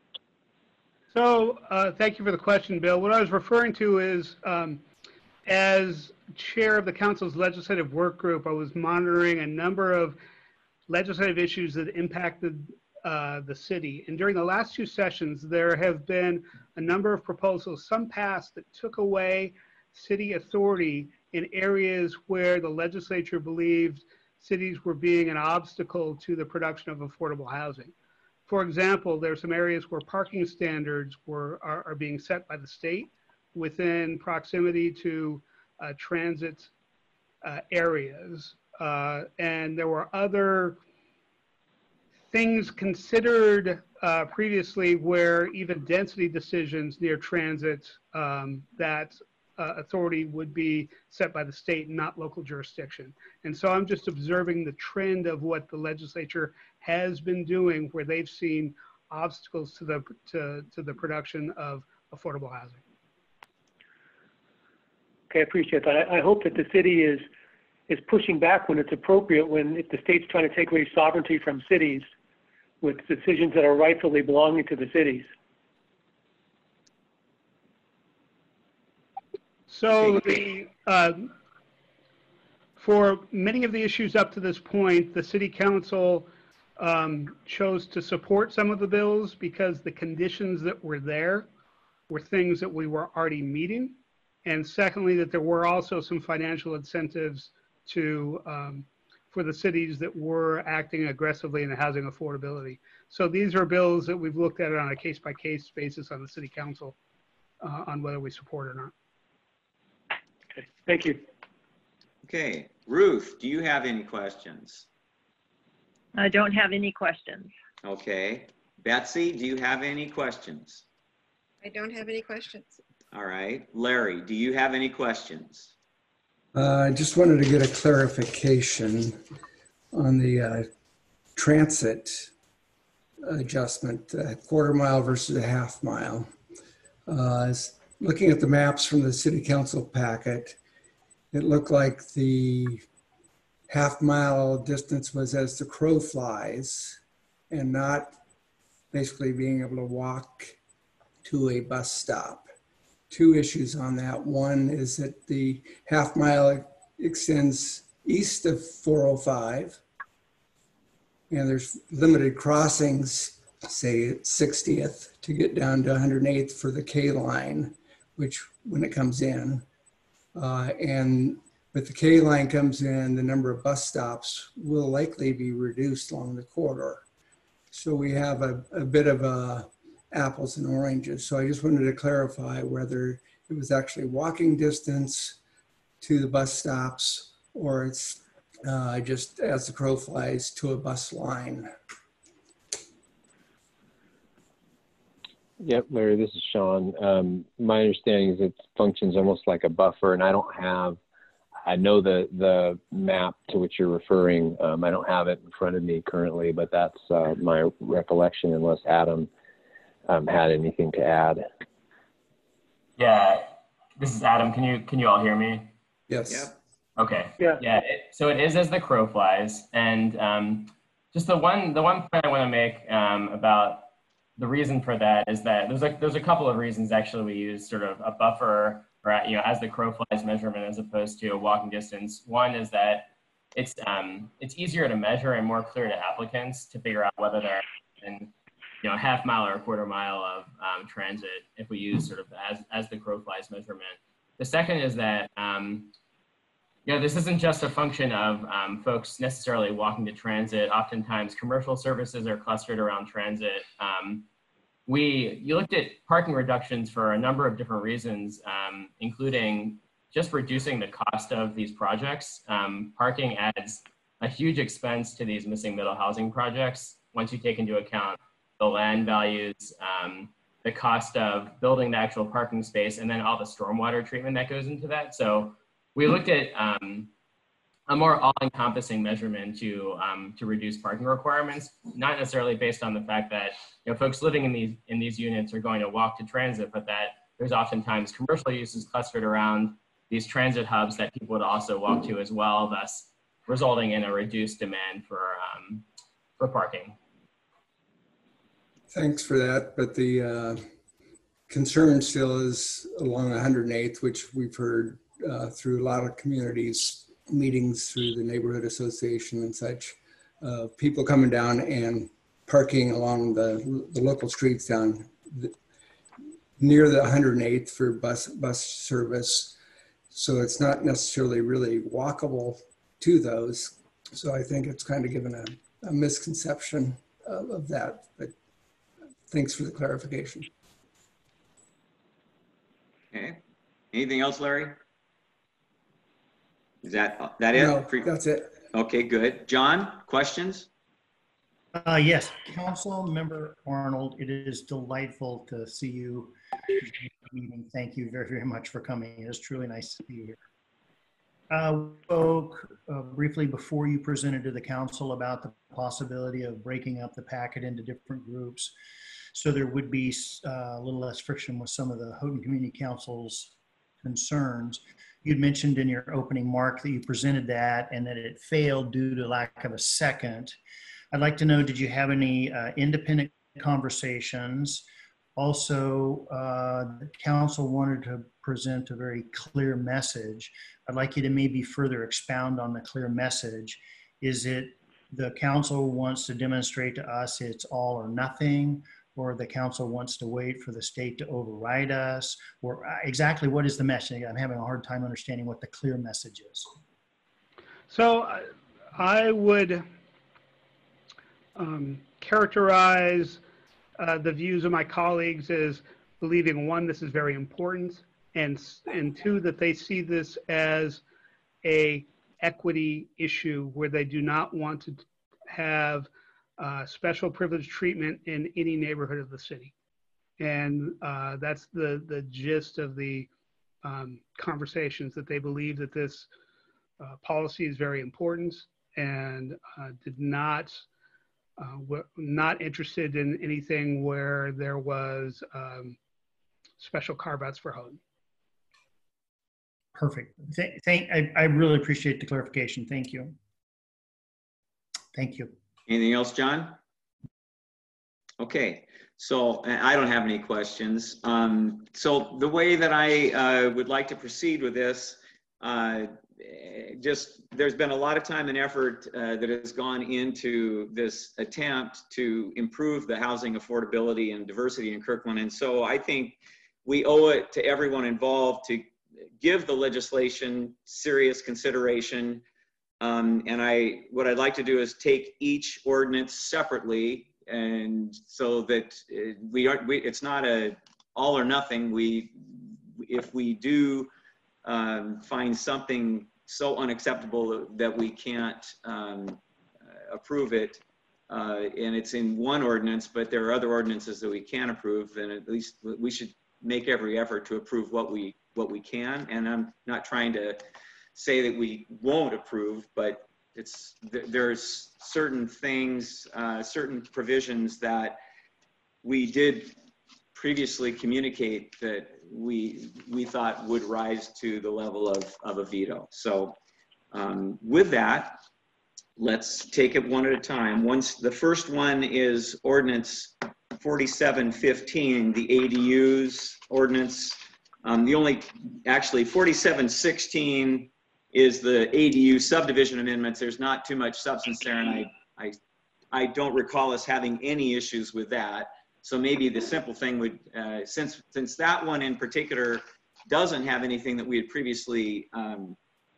So uh, thank you for the question, Bill. What I was referring to is, um, as chair of the council's legislative work group, I was monitoring a number of legislative issues that impacted uh, the city. And during the last two sessions, there have been a number of proposals, some passed, that took away city authority in areas where the legislature believed cities were being an obstacle to the production of affordable housing. For example, there are some areas where parking standards were are, are being set by the state within proximity to uh, transit uh, areas. Uh, and there were other things considered uh, previously where even density decisions near transit, um, that uh, authority would be set by the state, not local jurisdiction. And so I'm just observing the trend of what the legislature has been doing, where they've seen obstacles to the to, to the production of affordable housing. Okay, I appreciate that. I, I hope that the city is is pushing back when it's appropriate, when if the state's trying to take away sovereignty from cities with decisions that are rightfully belonging to the cities. So the, uh, for many of the issues up to this point, the city council um, chose to support some of the bills because the conditions that were there were things that we were already meeting. And secondly, that there were also some financial incentives to um, for the cities that were acting aggressively in the housing affordability. So these are bills that we've looked at on a case-by-case basis on the city council uh, on whether we support or not. Okay, thank you. Okay, Ruth, do you have any questions? I don't have any questions. Okay, Betsy, do you have any questions? I don't have any questions. All right, Larry, do you have any questions? Uh, I just wanted to get a clarification on the uh, transit adjustment, uh, quarter mile versus a half mile. Uh, looking at the maps from the city council packet, it looked like the half mile distance was as the crow flies and not basically being able to walk to a bus stop. Two issues on that. One is that the half mile extends east of four oh five, and there's limited crossings say sixtieth to get down to one hundred eighth for the K line, which when it comes in. Uh, and with the K line comes in, the number of bus stops will likely be reduced along the corridor. So we have a, a bit of a apples and oranges. So I just wanted to clarify whether it was actually walking distance to the bus stops or it's uh, just as the crow flies to a bus line. Yep, Larry, this is Sean. Um, my understanding is it functions almost like a buffer, and I don't have, I know the, the map to which you're referring. Um, I don't have it in front of me currently, but that's uh, my recollection, unless Adam um, had anything to add. Yeah, this is Adam. Can you can you all hear me? Yes. Yep. Okay. Yeah. Yeah. It, so it is as the crow flies, and um, just the one the one point I want to make um, about the reason for that is that there's a there's a couple of reasons actually we use sort of a buffer, or you know, as the crow flies measurement as opposed to a walking distance. One is that it's um, it's easier to measure and more clear to applicants to figure out whether they're in you know a half mile or a quarter mile of um, transit if we use sort of as as the crow flies measurement. The second is that um, you know this isn't just a function of um, folks necessarily walking to transit. Oftentimes, commercial services are clustered around transit. Um, we you looked at parking reductions for a number of different reasons, um, including just reducing the cost of these projects. Um, parking adds a huge expense to these missing middle housing projects once you take into account the land values, um, the cost of building the actual parking space, and then all the stormwater treatment that goes into that. So we looked at um, a more all-encompassing measurement to um, to reduce parking requirements, not necessarily based on the fact that you know folks living in these in these units are going to walk to transit, but that there's oftentimes commercial uses clustered around these transit hubs that people would also walk to as well, thus resulting in a reduced demand for um, for parking. Thanks for that, but the uh, concern still is along one hundred eighth, which we've heard uh, through a lot of communities, meetings through the neighborhood association and such, uh, people coming down and parking along the, the local streets down the, near the one hundred eighth for bus bus service. So it's not necessarily really walkable to those. So I think it's kind of given a, a misconception of, of that, but thanks for the clarification. Okay. Anything else, Larry? Is that that it? No, that's it. Okay, good. John, questions? Uh, yes, Council Member Arnold, it is delightful to see you. Meeting. Thank you very, very much for coming. It is truly nice to see you here. Uh, we spoke uh, briefly before you presented to the council about the possibility of breaking up the packet into different groups, so there would be uh, a little less friction with some of the Houghton Community Council's concerns. You'd mentioned in your opening, Mark, that you presented that and that it failed due to lack of a second. I'd like to know, did you have any uh, independent conversations? Also, uh, the council wanted to present a very clear message. I'd like you to maybe further expound on the clear message. Is it the council wants to demonstrate to us it's all or nothing, or the council wants to wait for the state to override us, or exactly what is the message? I'm having a hard time understanding what the clear message is. So I would um, characterize uh, the views of my colleagues as believing, one, this is very important, and, and two, that they see this as a equity issue where they do not want to have uh, special privilege treatment in any neighborhood of the city. And uh, that's the, the gist of the um, conversations, that they believe that this uh, policy is very important and uh, did not, uh, were not interested in anything where there was um, special carve-outs for Houghton. Perfect. Th thank, I, I really appreciate the clarification. Thank you. Thank you. Anything else, John? Okay, so I don't have any questions. Um, so the way that I uh, would like to proceed with this, uh, just, there's been a lot of time and effort uh, that has gone into this attempt to improve the housing affordability and diversity in Kirkland. And so I think we owe it to everyone involved to give the legislation serious consideration. Um, and I, what I'd like to do is take each ordinance separately, and so that we are, we, it's not a all or nothing. We, if we do um, find something so unacceptable that we can't um, approve it, uh, and it's in one ordinance, but there are other ordinances that we can approve, then at least we should make every effort to approve what we what we can. And I'm not trying to say that we won't approve, but it's there's certain things, uh, certain provisions that we did previously communicate that we we thought would rise to the level of, of a veto. So um, with that, let's take it one at a time. Once the first one is ordinance forty-seven fifteen, the A D Us ordinance. Um, the only, actually forty-seven sixteen is the A D U subdivision amendments. There's not too much substance there, and I, I, I don't recall us having any issues with that. So maybe the simple thing would, uh, since, since that one in particular doesn't have anything that we had previously um,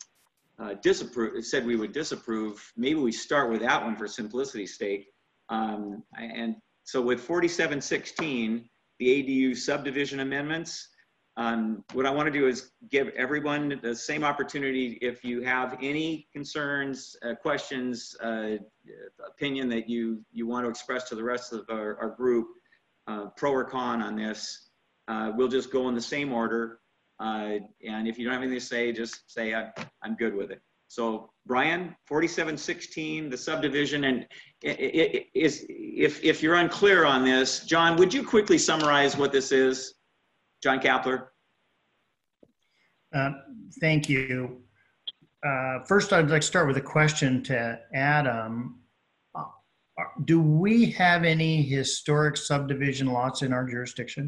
uh, disapproved, said we would disapprove, maybe we start with that one for simplicity's sake. Um, and so with forty-seven sixteen, the A D U subdivision amendments, Um, what I want to do is give everyone the same opportunity. If you have any concerns, uh, questions, uh, opinion that you, you want to express to the rest of our, our group, uh, pro or con on this, uh, we'll just go in the same order. Uh, and if you don't have anything to say, just say, I'm, I'm good with it. So Brian, forty-seven sixteen, the subdivision, and it, it, it is, if, if you're unclear on this, John, would you quickly summarize what this is? John Kapler. Uh, thank you. Uh, first, I'd like to start with a question to Adam. Uh, do we have any historic subdivision lots in our jurisdiction?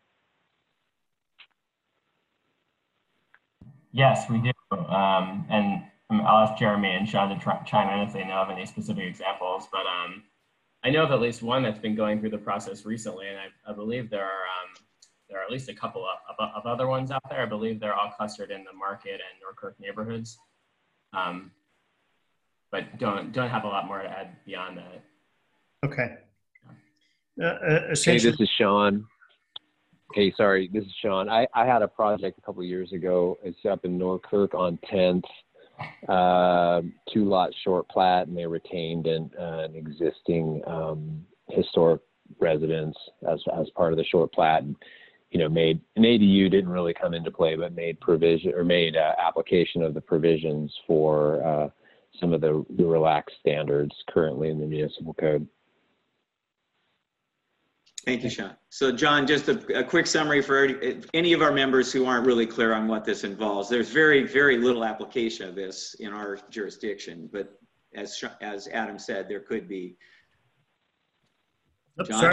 Yes, we do. Um, and I'll ask Jeremy and Sean to try, chime in if they know of any specific examples. But um, I know of at least one that's been going through the process recently, and I, I believe there are um, there are at least a couple of, of, of other ones out there. I believe they're all clustered in the Market and Norkirk neighborhoods, um, but don't don't have a lot more to add beyond that. Okay. Uh, uh, Hey, essentially, this is Sean. Hey, sorry, this is Sean. I, I had a project a couple of years ago. It's up in Norkirk on tenth, uh, two lot short plat, and they retained an, uh, an existing um, historic residence as as part of the short plat. And, you know, made an A D U didn't really come into play, but made provision or made uh, application of the provisions for uh, some of the, the relaxed standards currently in the municipal code. Thank you, Sean. So John, just a, a quick summary for any of our members who aren't really clear on what this involves. There's very, very little application of this in our jurisdiction, but as, as Adam said, there could be. Oops, John? sorry.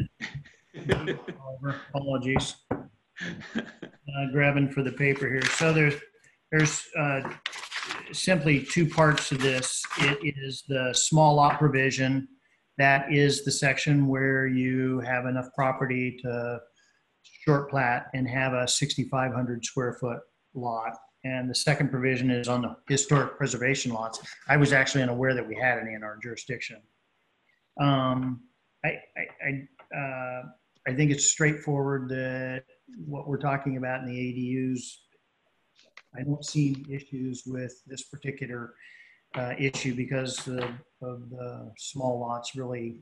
Apologies. Uh, grabbing for the paper here. So there's, there's uh, simply two parts to this. It is the small lot provision. That is the section where you have enough property to short plat and have a sixty-five hundred square foot lot. And the second provision is on the historic preservation lots. I was actually unaware that we had any in our jurisdiction. Um, I, I, I, uh, I think it's straightforward that what we're talking about in the A D Us, I don't see issues with this particular Uh, issue because of, of the small lots really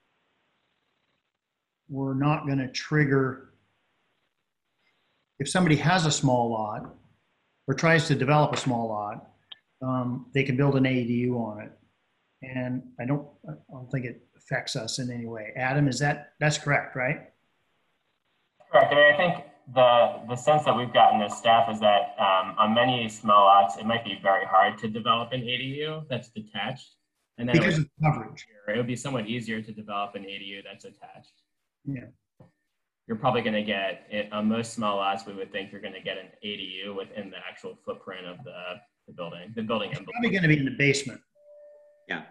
we're not going to trigger. If somebody has a small lot or tries to develop a small lot, um, they can build an A D U on it, and I don't I don't think it affects us in any way. Adam, is that that's correct, right? Correct. I think the the sense that we've gotten as staff is that um, on many small lots, it might be very hard to develop an A D U that's detached. And then Because it of coverage. It would be somewhat easier to develop an A D U that's attached. Yeah. You're probably going to get, it, on most small lots, we would think you're going to get an A D U within the actual footprint of the the building, the building It's envelope. probably going to be in the basement. Yeah.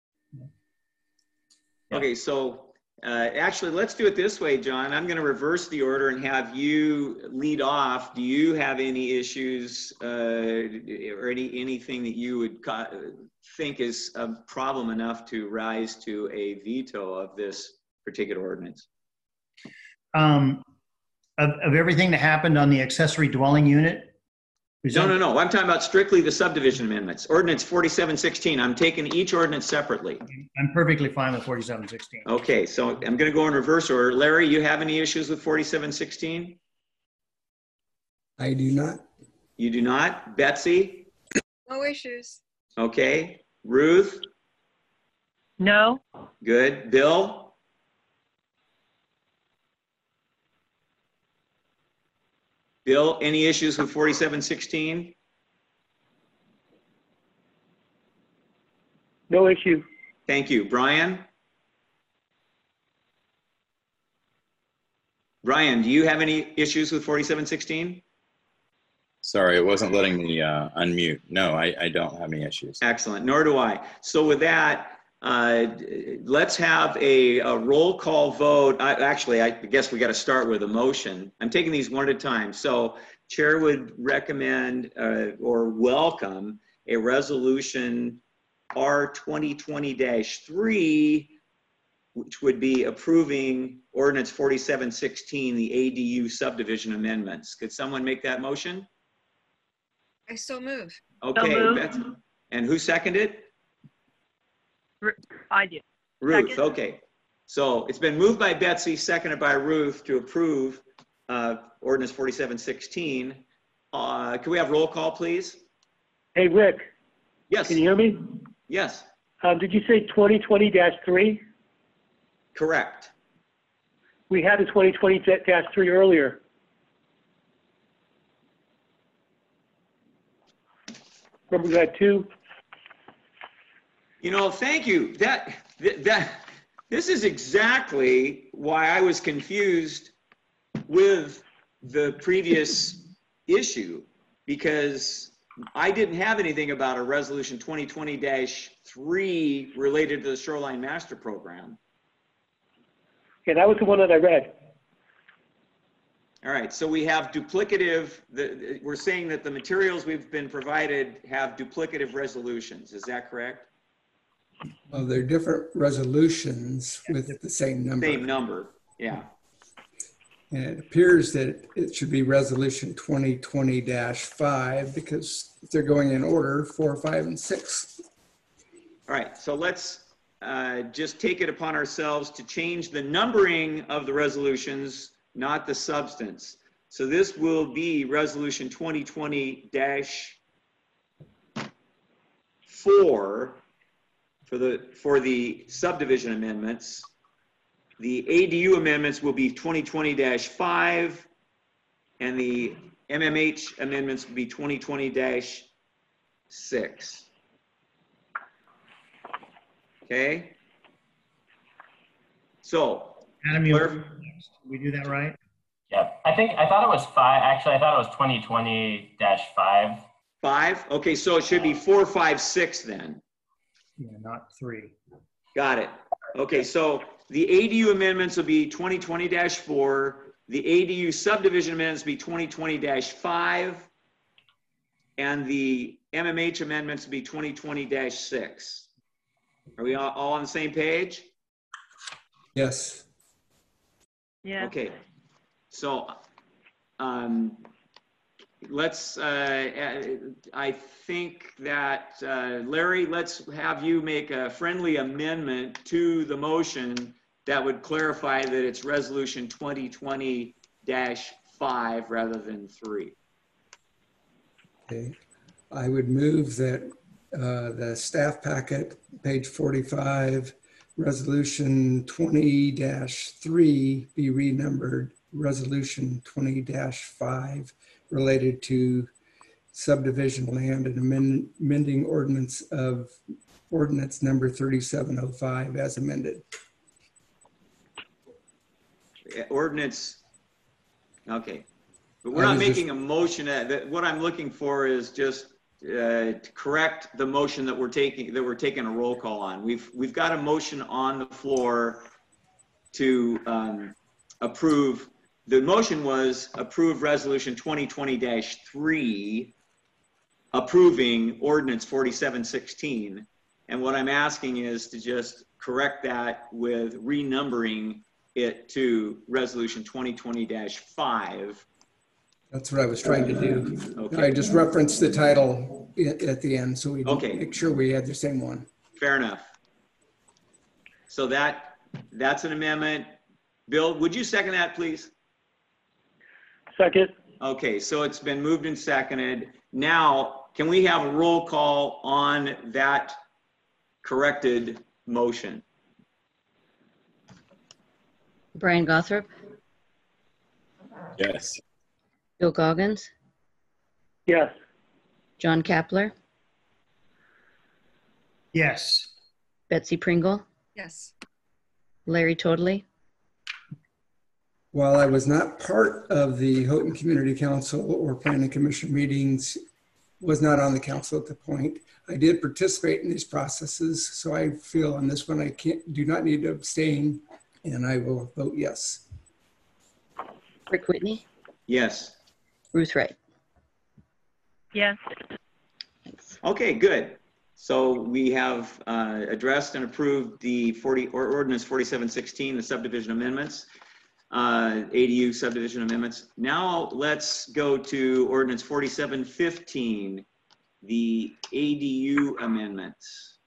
Yeah. Okay, so uh, actually, let's do it this way, John. I'm going to reverse the order and have you lead off. Do you have any issues uh, or any anything that you would co- think is a problem enough to rise to a veto of this particular ordinance? Um, of, of everything that happened on the accessory dwelling unit? Is No, that- no, no. I'm talking about strictly the subdivision amendments. Ordinance forty-seven sixteen. I'm taking each ordinance separately. I'm perfectly fine with forty-seven sixteen. Okay, so I'm going to go in reverse order. Larry, you have any issues with forty-seven sixteen? I do not. You do not? Betsy? No issues. Okay. Ruth? No. Good. Bill? Bill, any issues with forty-seven sixteen? No issue. Thank you. Brian? Brian, do you have any issues with forty-seven sixteen? Sorry, it wasn't letting me uh, unmute. No, I, I don't have any issues. Excellent. Nor do I. So with that, uh, let's have a, a roll call vote. I, actually, I guess we got to start with a motion. I'm taking these one at a time. So Chair would recommend uh, or welcome a resolution R twenty twenty dash three, which would be approving ordinance forty-seven sixteen, the A D U subdivision amendments. Could someone make that motion? I so move. Okay, moved. Betsy. And who seconded? I do. Ruth, Second. okay. So it's been moved by Betsy, seconded by Ruth to approve uh, ordinance forty-seven sixteen. Uh, can we have roll call, please? Hey, Rick, Yes, can you hear me? yes, Um, did you say twenty twenty dash three? correct. We had a twenty twenty dash three earlier. Remember we had two? You know, thank you. That, that, that, this is exactly why I was confused with the previous issue, because I didn't have anything about a resolution twenty twenty dash three related to the Shoreline Master Program. Yeah, that was the one that I read. All right, so we have duplicative, the, we're saying that the materials we've been provided have duplicative resolutions. Is that correct? Well, they're different resolutions with the same number. Same number, yeah. And it appears that it should be resolution twenty twenty dash five because they're going in order, four, five, and six. All right, so let's uh, just take it upon ourselves to change the numbering of the resolutions, not the substance. So this will be resolution twenty twenty dash four for the, for the subdivision amendments. The A D U amendments will be twenty twenty dash five, and the M M H amendments will be twenty twenty dash six. Okay? So, Adam, you, Clarif- we do that right? Yeah, I think, I thought it was five, actually, I thought it was twenty twenty dash five. five? Okay, so it should be four, five, six then. Yeah, not three. Got it. Okay, so the A D U amendments will be twenty twenty dash four, the A D U subdivision amendments will be twenty twenty dash five, and the M M H amendments will be twenty twenty dash six. Are we all, all on the same page? Yes. Yeah. Okay, so um, let's, uh, I think that, uh, Larry, let's have you make a friendly amendment to the motion that would clarify that it's resolution twenty twenty dash five rather than three. Okay. I would move that uh, the staff packet, page forty-five, resolution twenty dash three be renumbered resolution twenty dash five related to subdivision land and amend- amending ordinance of ordinance number thirty-seven oh five as amended. Ordinance, okay. But we're I not was just- making a motion. uh, that- What I'm looking for is just uh, to correct the motion that we're taking, that we're taking a roll call on. We've, we've got a motion on the floor to um, approve. The motion was approve resolution twenty twenty dash three, approving ordinance forty-seven sixteen. And what I'm asking is to just correct that with renumbering it to resolution twenty twenty dash five. That's what I was trying to do. Okay. I just referenced the title at, at the end, so we Okay. make sure we had the same one. Fair enough. So that, that's an amendment. Bill, would you second that, please? Second. Okay, so it's been moved and seconded. Now, can we have a roll call on that corrected motion? Brian Gothrop, Yes. Bill Goggins, Yes. John Kapler, Yes. Betsy Pringle, Yes. Larry Totley, While I was not part of the Houghton Community Council or Planning Commission meetings, was not on the council at the point, I did participate in these processes, so I feel on this one I can't, do not need to abstain, and I will vote yes. Rick Whitney, Yes. Ruth Wright. Yes. Thanks. Okay, good. So we have uh, addressed and approved the forty or ordinance forty-seven sixteen, the subdivision amendments, uh, A D U subdivision amendments. Now let's go to ordinance forty-seven fifteen, the A D U amendments.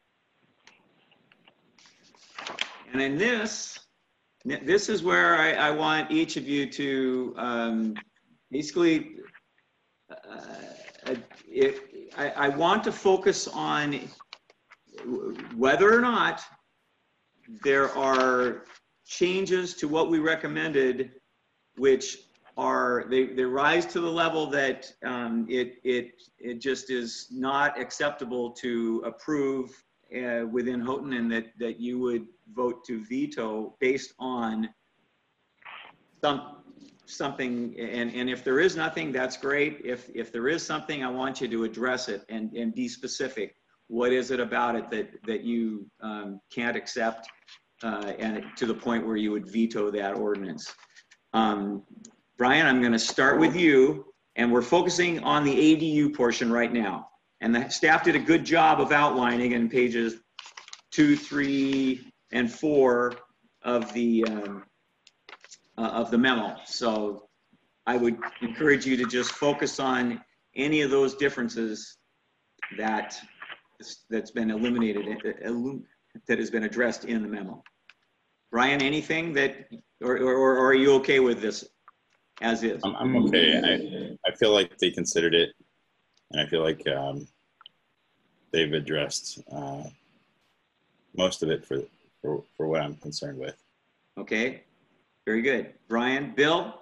And in this, this is where I, I want each of you to um, basically, uh, if, I, I want to focus on whether or not there are changes to what we recommended, which are, they, they rise to the level that um, it, it, it just is not acceptable to approve uh, within Houghton, and that, that you would vote to veto based on some, something. And, and if there is nothing, that's great. If, if there is something, I want you to address it and, and be specific. What is it about it that, that you um, can't accept uh, and to the point where you would veto that ordinance? Um, Brian, I'm going to start with you, and we're focusing on the A D U portion right now. And the staff did a good job of outlining in pages two, three, and four of the um, uh, of the memo. So I would encourage you to just focus on any of those differences that that's been eliminated, that has been addressed in the memo. Brian, anything that, or, or, or are you okay with this as is? I'm, I'm okay. I, I feel like they considered it, and I feel like um, they've addressed uh, most of it for, for, for what I'm concerned with. Okay, very good. Brian, Bill?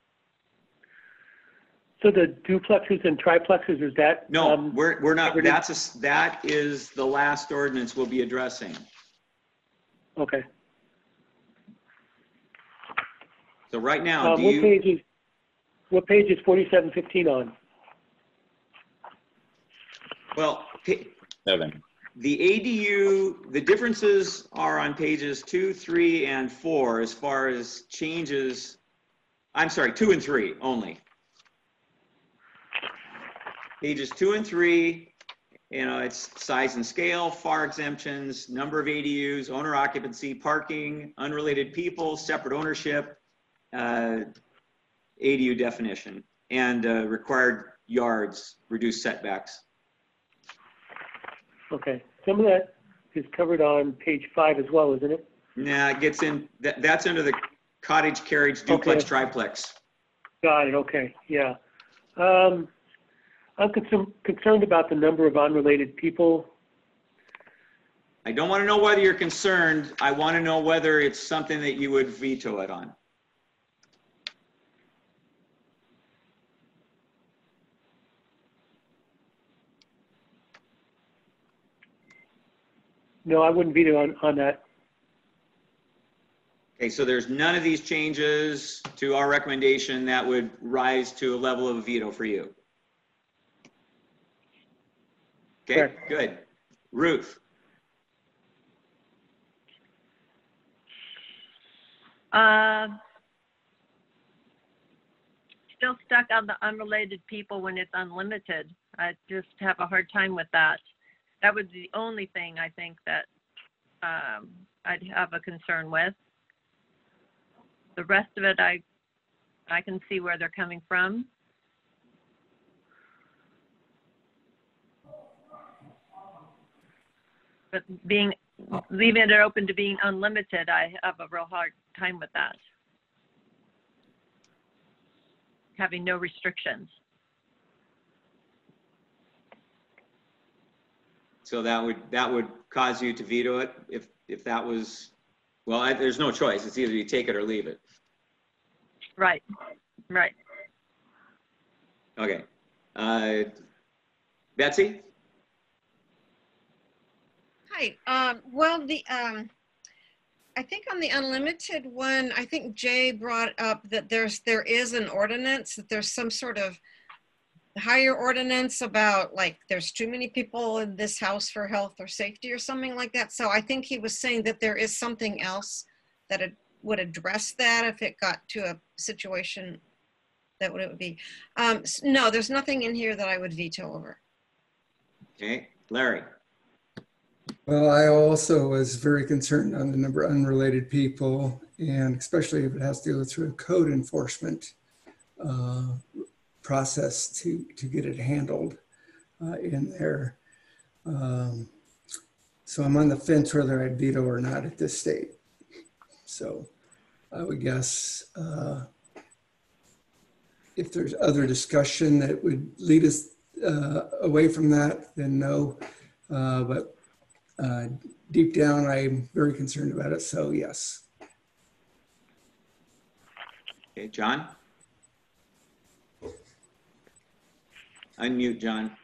So the duplexes and triplexes, is that? No, um, we're, we're not, covered in- that's, a, that is the last ordinance we'll be addressing. Okay. So right now, Um, do what you? page is, what page is forty-seven fifteen on? Well, pa- Seven. the A D U, the differences are on pages two, three, and four as far as changes. I'm sorry, two and three only. Pages two and three, you know, it's size and scale, F A R exemptions, number of A D Us, owner occupancy, parking, unrelated people, separate ownership, uh, A D U definition, and uh, required yards, reduced setbacks. Okay, some of that is covered on page five as well, isn't it? Nah, it gets in, that, that's under the cottage, carriage, duplex, Okay. triplex. Got it, okay, yeah. Um, I'm concerned, concerned about the number of unrelated people. I don't want to know whether you're concerned. I want to know whether it's something that you would veto it on. No, I wouldn't veto on, on that. Okay, so there's none of these changes to our recommendation that would rise to a level of veto for you. Okay, Correct. good. Ruth? Uh, still stuck on the unrelated people when it's unlimited. I just have a hard time with that. That was the only thing I think that um, I'd have a concern with. The rest of it, I I can see where they're coming from. But being, leaving it open to being unlimited, I have a real hard time with that. Having no restrictions. So that would, that would cause you to veto it if, if that was, well, I, there's no choice. It's either you take it or leave it. Right, right. Okay. Uh, Betsy? Hi. Um, well, the um, I think on the unlimited one, I think Jay brought up that there's there is an ordinance, that there's some sort of higher ordinance about like there's too many people in this house for health or safety or something like that. So I think he was saying that there is something else that it would address that if it got to a situation that would it would be. Um, no, there's nothing in here that I would veto over. Okay. Larry? Well, I also was very concerned on the number of unrelated people, and especially if it has to go through a code enforcement uh, process to, to get it handled uh, in there. Um, so I'm on the fence whether I'd veto or not at this state. So I would guess uh, if there's other discussion that would lead us uh, away from that, then no. Uh, but uh, deep down, I'm very concerned about it. So yes. Okay, John? Unmute, John.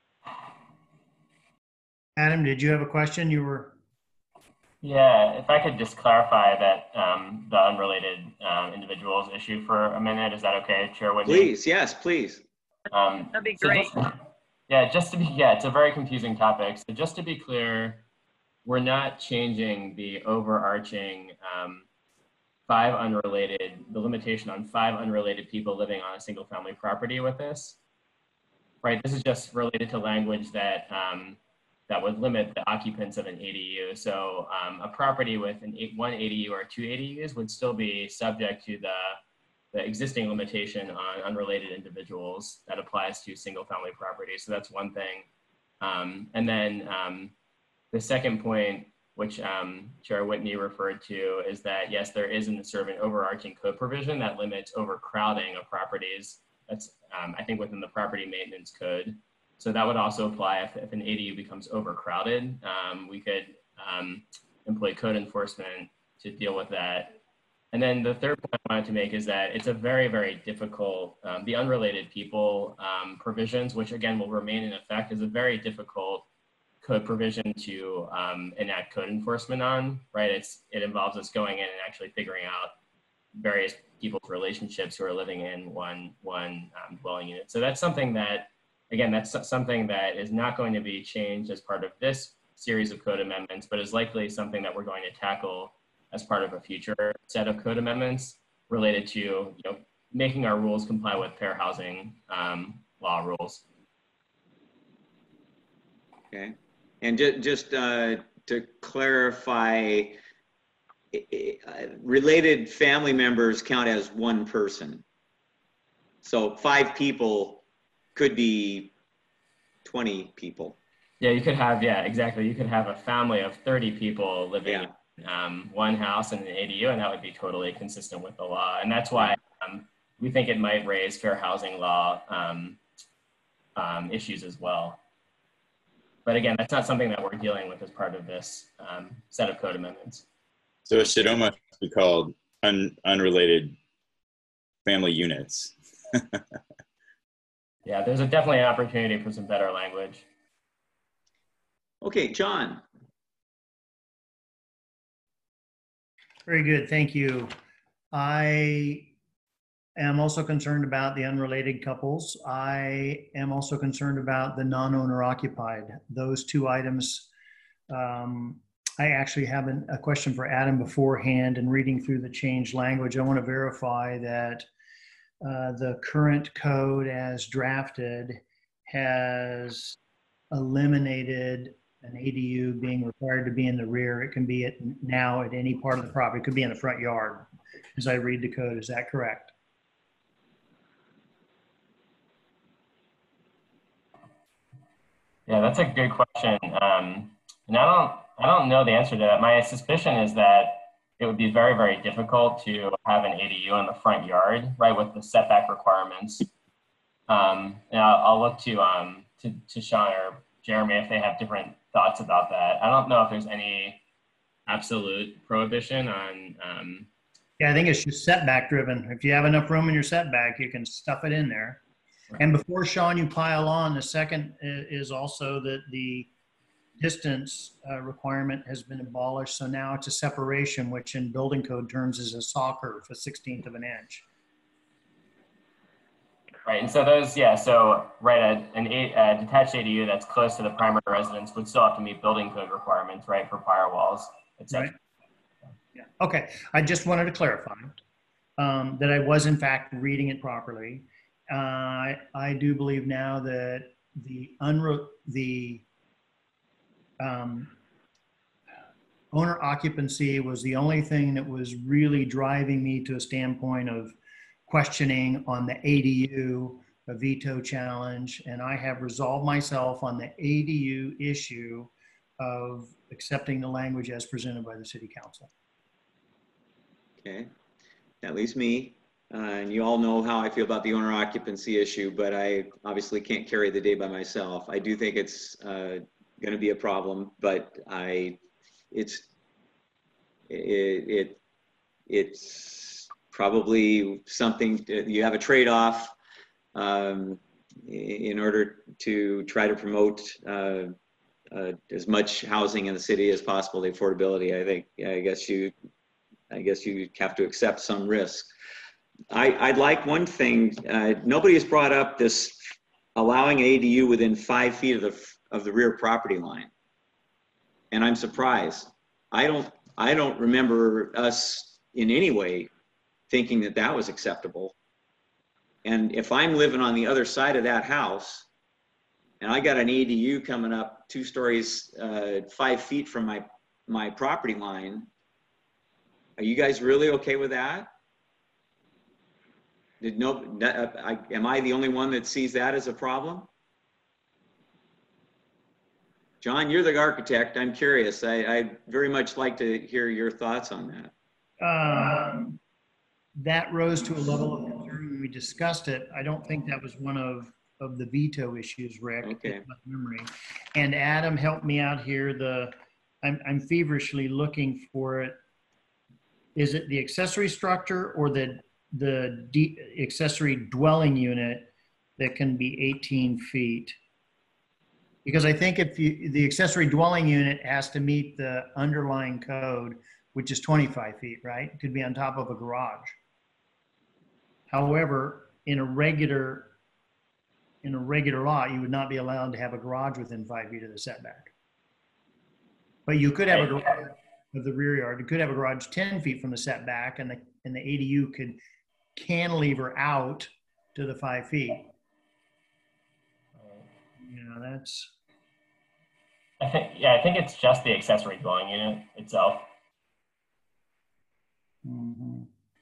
Adam, did you have a question? You were. Yeah, if I could just clarify that um, the unrelated um, individuals issue for a minute, is that okay, Chair Whitney? Please, yes, please. Um, That'd be so great. just- yeah, just to be, yeah, it's a very confusing topic. So just to be clear, we're not changing the overarching um, five unrelated, the limitation on five unrelated people living on a single family property with this, right? This is just related to language that um, that would limit the occupants of an A D U. So um, a property with an eight, one A D U or two A D Us would still be subject to the, the existing limitation on unrelated individuals that applies to single family properties. So that's one thing. Um, and then um, the second point, which um, Chair Whitney referred to, is that yes, there is an sort of an overarching code provision that limits overcrowding of properties. That's, um, I think, within the property maintenance code. So that would also apply if, if an A D U becomes overcrowded. Um, we could um, employ code enforcement to deal with that. And then the third point I wanted to make is that it's a very, very difficult, um, the unrelated people um, provisions, which again will remain in effect, is a very difficult code provision to um, enact code enforcement on, right? It's, it involves us going in and actually figuring out various people's relationships who are living in one, one um, dwelling unit. So that's something that, again, that's something that is not going to be changed as part of this series of code amendments, but is likely something that we're going to tackle as part of a future set of code amendments related to, you know, making our rules comply with fair housing um, law rules. Okay. And ju just uh, to clarify, uh, related family members count as one person. So five people could be twenty people. Yeah, you could have, yeah, exactly. You could have a family of thirty people living Yeah. in um, one house in an A D U, and that would be totally consistent with the law. And that's why um, we think it might raise fair housing law um, um, issues as well. But again, that's not something that we're dealing with as part of this um, set of code amendments. So it should almost be called un unrelated family units. Yeah, there's a definitely an opportunity for some better language. Okay, John. Very good, thank you. I am also concerned about the unrelated couples. I am also concerned about the non-owner occupied. Those two items, um, I actually have an, a question for Adam beforehand, and reading through the changed language, I want to verify that uh, the current code as drafted has eliminated an A D U being required to be in the rear. It can be at now at any part of the property. It could be in the front yard, as I read the code. Is that correct? Yeah, that's a good question. Um, and I don't, I don't know the answer to that. My suspicion is that it would be very, very difficult to have an A D U in the front yard, right, with the setback requirements. Um, and I'll, I'll look to, um, to, to Sean or Jeremy if they have different thoughts about that. I don't know if there's any absolute prohibition on. Um, yeah, I think it's just setback driven. If you have enough room in your setback, you can stuff it in there. Right. And before, Sean, you pile on, the second is also that the distance uh, requirement has been abolished. So now it's a separation, which in building code terms is a saw curve, a sixteenth of an inch. Right, and so those, yeah, so right, a, an a, a detached A D U that's close to the primary residence would still have to meet building code requirements, right, for firewalls, et cetera. Right. Yeah. Okay, I just wanted to clarify um, that I was in fact reading it properly. Uh, I, I do believe now that the unro the um, owner occupancy was the only thing that was really driving me to a standpoint of questioning on the A D U, a veto challenge, and I have resolved myself on the A D U issue of accepting the language as presented by the City Council. Okay, that leaves me. Uh, and you all know how I feel about the owner occupancy issue, but I obviously can't carry the day by myself. I do think it's uh, going to be a problem, but I, it's, it, it it's, probably something to, you have a trade-off um, in order to try to promote uh, uh, as much housing in the city as possible. The affordability, I think, I guess you, I guess you have to accept some risk. I, I'd like one thing. Uh, nobody has brought up this allowing A D U within five feet of the of the rear property line, and I'm surprised. I don't, I don't remember us in any way thinking that that was acceptable. And if I'm living on the other side of that house and I got an A D U coming up two stories, uh, five feet from my, my property line, are you guys really okay with that? Did no, I, am I the only one that sees that as a problem? John, you're the architect. I'm curious. I, I'd very much like to hear your thoughts on that. Um, that rose to a level of concern when we discussed it. I don't think that was one of, of the veto issues, Rick. Okay. Memory. And Adam helped me out here. The I'm, I'm feverishly looking for it. Is it the accessory structure or the the de accessory dwelling unit that can be eighteen feet? Because I think if you, the accessory dwelling unit has to meet the underlying code, which is twenty-five feet, right? It could be on top of a garage. However, in a regular, in a regular lot, you would not be allowed to have a garage within five feet of the setback. But you could have a garage of the rear yard. You could have a garage ten feet from the setback, and the and the A D U could cantilever out to the five feet. You know, that's. I think, yeah, I think it's just the accessory dwelling unit itself. Mm-hmm.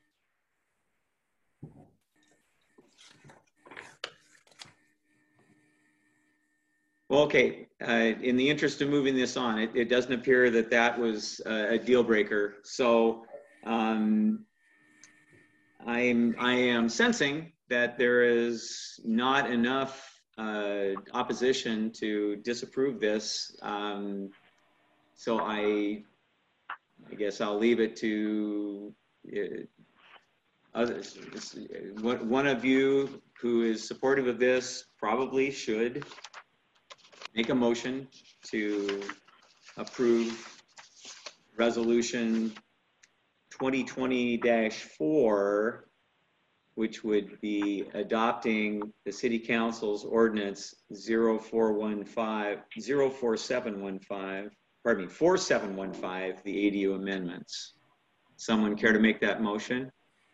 Well, okay, uh, in the interest of moving this on, it, it doesn't appear that that was uh, a deal breaker. So um, I'm, I am sensing that there is not enough uh, opposition to disapprove this. Um, so I, I guess I'll leave it to uh, others. One of you who is supportive of this probably should make a motion to approve resolution twenty twenty dash four which would be adopting the City Council's ordinance zero four one five, zero four seven one five, pardon me, four seven one five, the A D U amendments. Someone care to make that motion?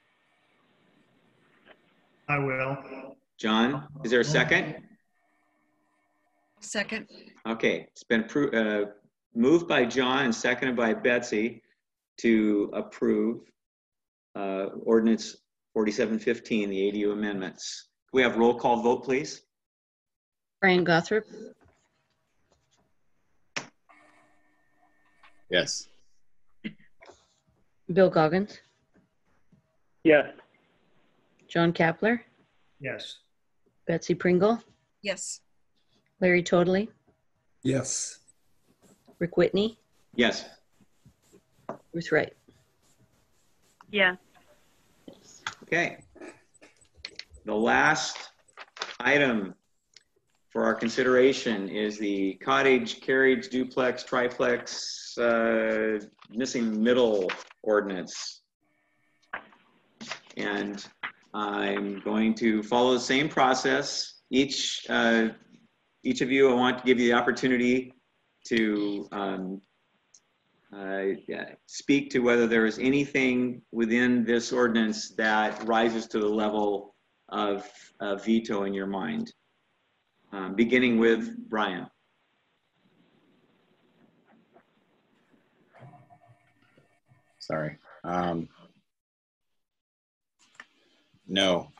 I will. John, is there a second? Second. Okay, it's been appro- uh, moved by John and seconded by Betsy to approve uh, ordinance forty-seven fifteen, the A D U amendments. Can we have roll call vote, please? Brian Gothrop, Yes. Bill Goggins, Yes. John Kapler, Yes. Betsy Pringle, Yes. Larry Totley, Yes. Rick Whitney, Yes. Ruth Wright. Yeah. Okay. The last item for our consideration is the cottage, carriage, duplex, triplex, uh, missing middle ordinance. And I'm going to follow the same process. Each, uh, each of you, I want to give you the opportunity to um, uh, yeah, speak to whether there is anything within this ordinance that rises to the level of uh, veto in your mind. Um, beginning with Brian. Sorry. Um, no.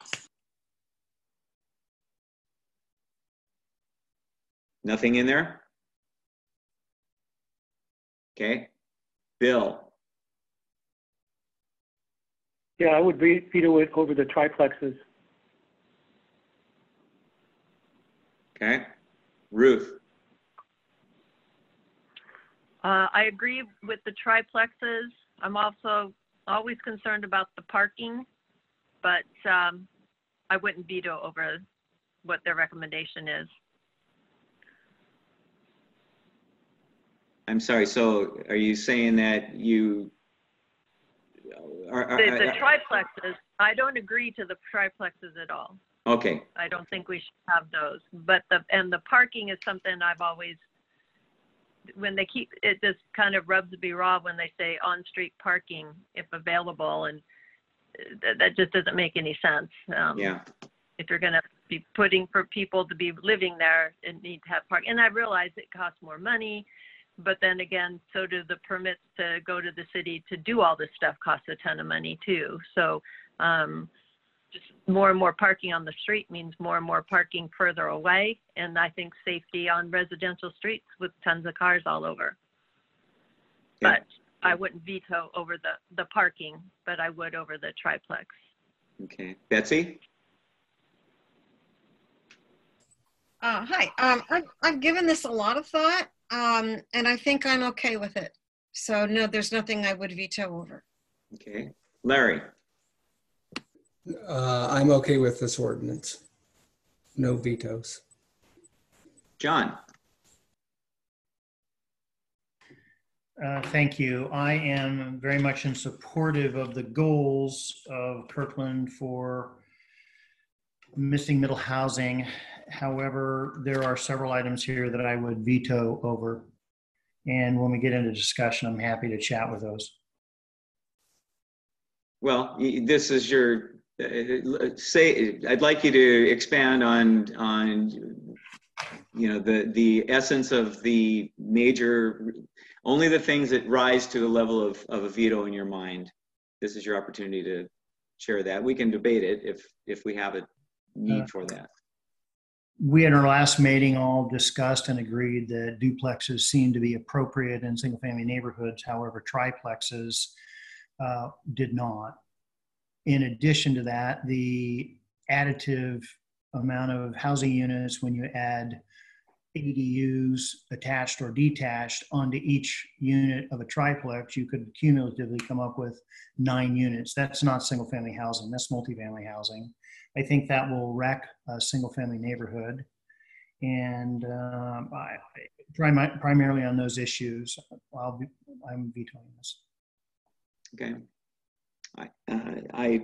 Nothing in there? Okay. Bill. Yeah, I would ve- veto it over the triplexes. Okay. Ruth. Uh, I agree with the triplexes. I'm also always concerned about the parking, but um, I wouldn't veto over what their recommendation is. I'm sorry, so are you saying that you are, are, The, the are- triplexes, I don't agree to the triplexes at all. okay, I don't think we should have those. But the, and the parking is something I've always, when they keep, it just kind of rubs me raw when they say on-street parking if available, and th- that just doesn't make any sense. Um, yeah, If you're gonna be putting for people to be living there and need to have park, and I realize it costs more money, but then again, so do the permits to go to the city to do all this stuff costs a ton of money too. So um, just more and more parking on the street means more and more parking further away. And I think safety on residential streets with tons of cars all over. Yeah. But I wouldn't veto over the, the parking, but I would over the triplex. okay. Betsy? Uh, hi, um, I've, I've given this a lot of thought, um, and I think I'm okay with it. So no, there's nothing I would veto over. Okay. Larry? Uh, I'm okay with this ordinance. No vetoes. John? Uh, thank you. I am very much in supportive of the goals of Kirkland for missing middle housing. However, there are several items here that I would veto over. And when we get into discussion, I'm happy to chat with those. Well, y- this is your, uh, say, I'd like you to expand on, on, you know, the, the essence of the major, only the things that rise to the level of, of a veto in your mind. This is your opportunity to share that. We can debate it if, if we have a need for that. We in our last meeting all discussed and agreed that duplexes seem to be appropriate in single family neighborhoods. However, triplexes uh, did not. In addition to that, the additive amount of housing units when you add A D Us attached or detached onto each unit of a triplex, you could cumulatively come up with nine units. That's not single family housing, that's multifamily housing. I think that will wreck a single family neighborhood. And um, I, prim- primarily on those issues, I'll be, I'm vetoing this. Okay. I, uh, I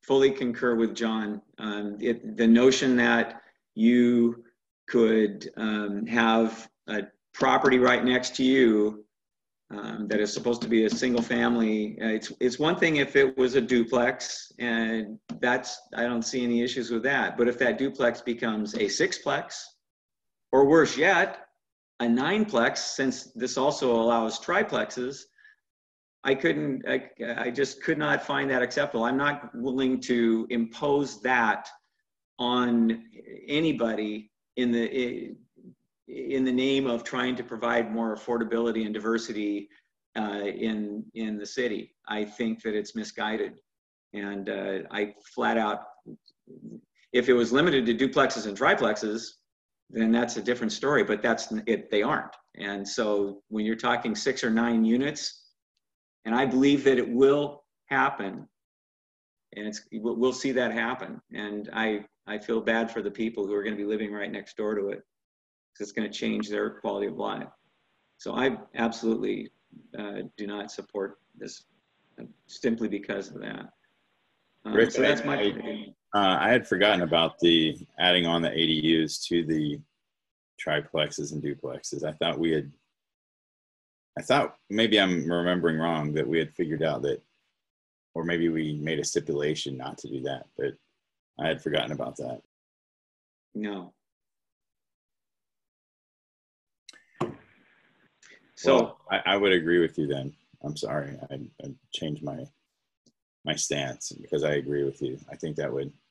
fully concur with John. Um, it, the notion that you could um, have a property right next to you um, that is supposed to be a single family. Uh, it's it's one thing if it was a duplex, and that's, I don't see any issues with that. But if that duplex becomes a sixplex, or worse yet, a nineplex, since this also allows triplexes, I couldn't, I, I just could not find that acceptable. I'm not willing to impose that on anybody in the in the name of trying to provide more affordability and diversity uh, in in the city. I think that it's misguided, and uh, I flat out, if it was limited to duplexes and triplexes, then that's a different story. But that's it. They aren't, and so when you're talking six or nine units, and I believe that it will happen, and it's we'll see that happen, and I I feel bad for the people who are going to be living right next door to it. It's going to change their quality of life. So I absolutely uh, do not support this uh, simply because of that. Um, Rick, so that's my I, I, uh, I had forgotten about the adding on the A D Us to the triplexes and duplexes. I thought we had, I thought maybe I'm remembering wrong that we had figured out that, or maybe we made a stipulation not to do that, but I had forgotten about that. No. So well, I, I would agree with you then. I'm sorry, I, I changed my my stance because I agree with you. I think that would,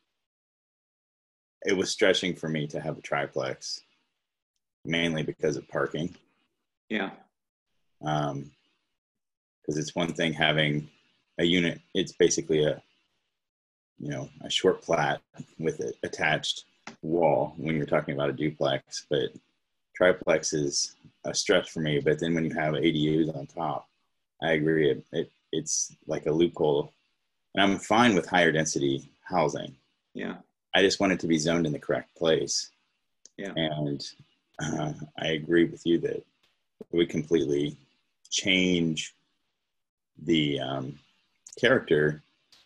it was stretching for me to have a triplex, mainly because of parking. Yeah. Um, because it's one thing having a unit, it's basically a, you know, a short plat with an attached wall when you're talking about a duplex, but triplex is a stretch for me. But then when you have A D Us on top, I agree. It, it it's like a loophole, and I'm fine with higher density housing. Yeah. I just want it to be zoned in the correct place. Yeah. And uh, I agree with you that it would completely change the um, character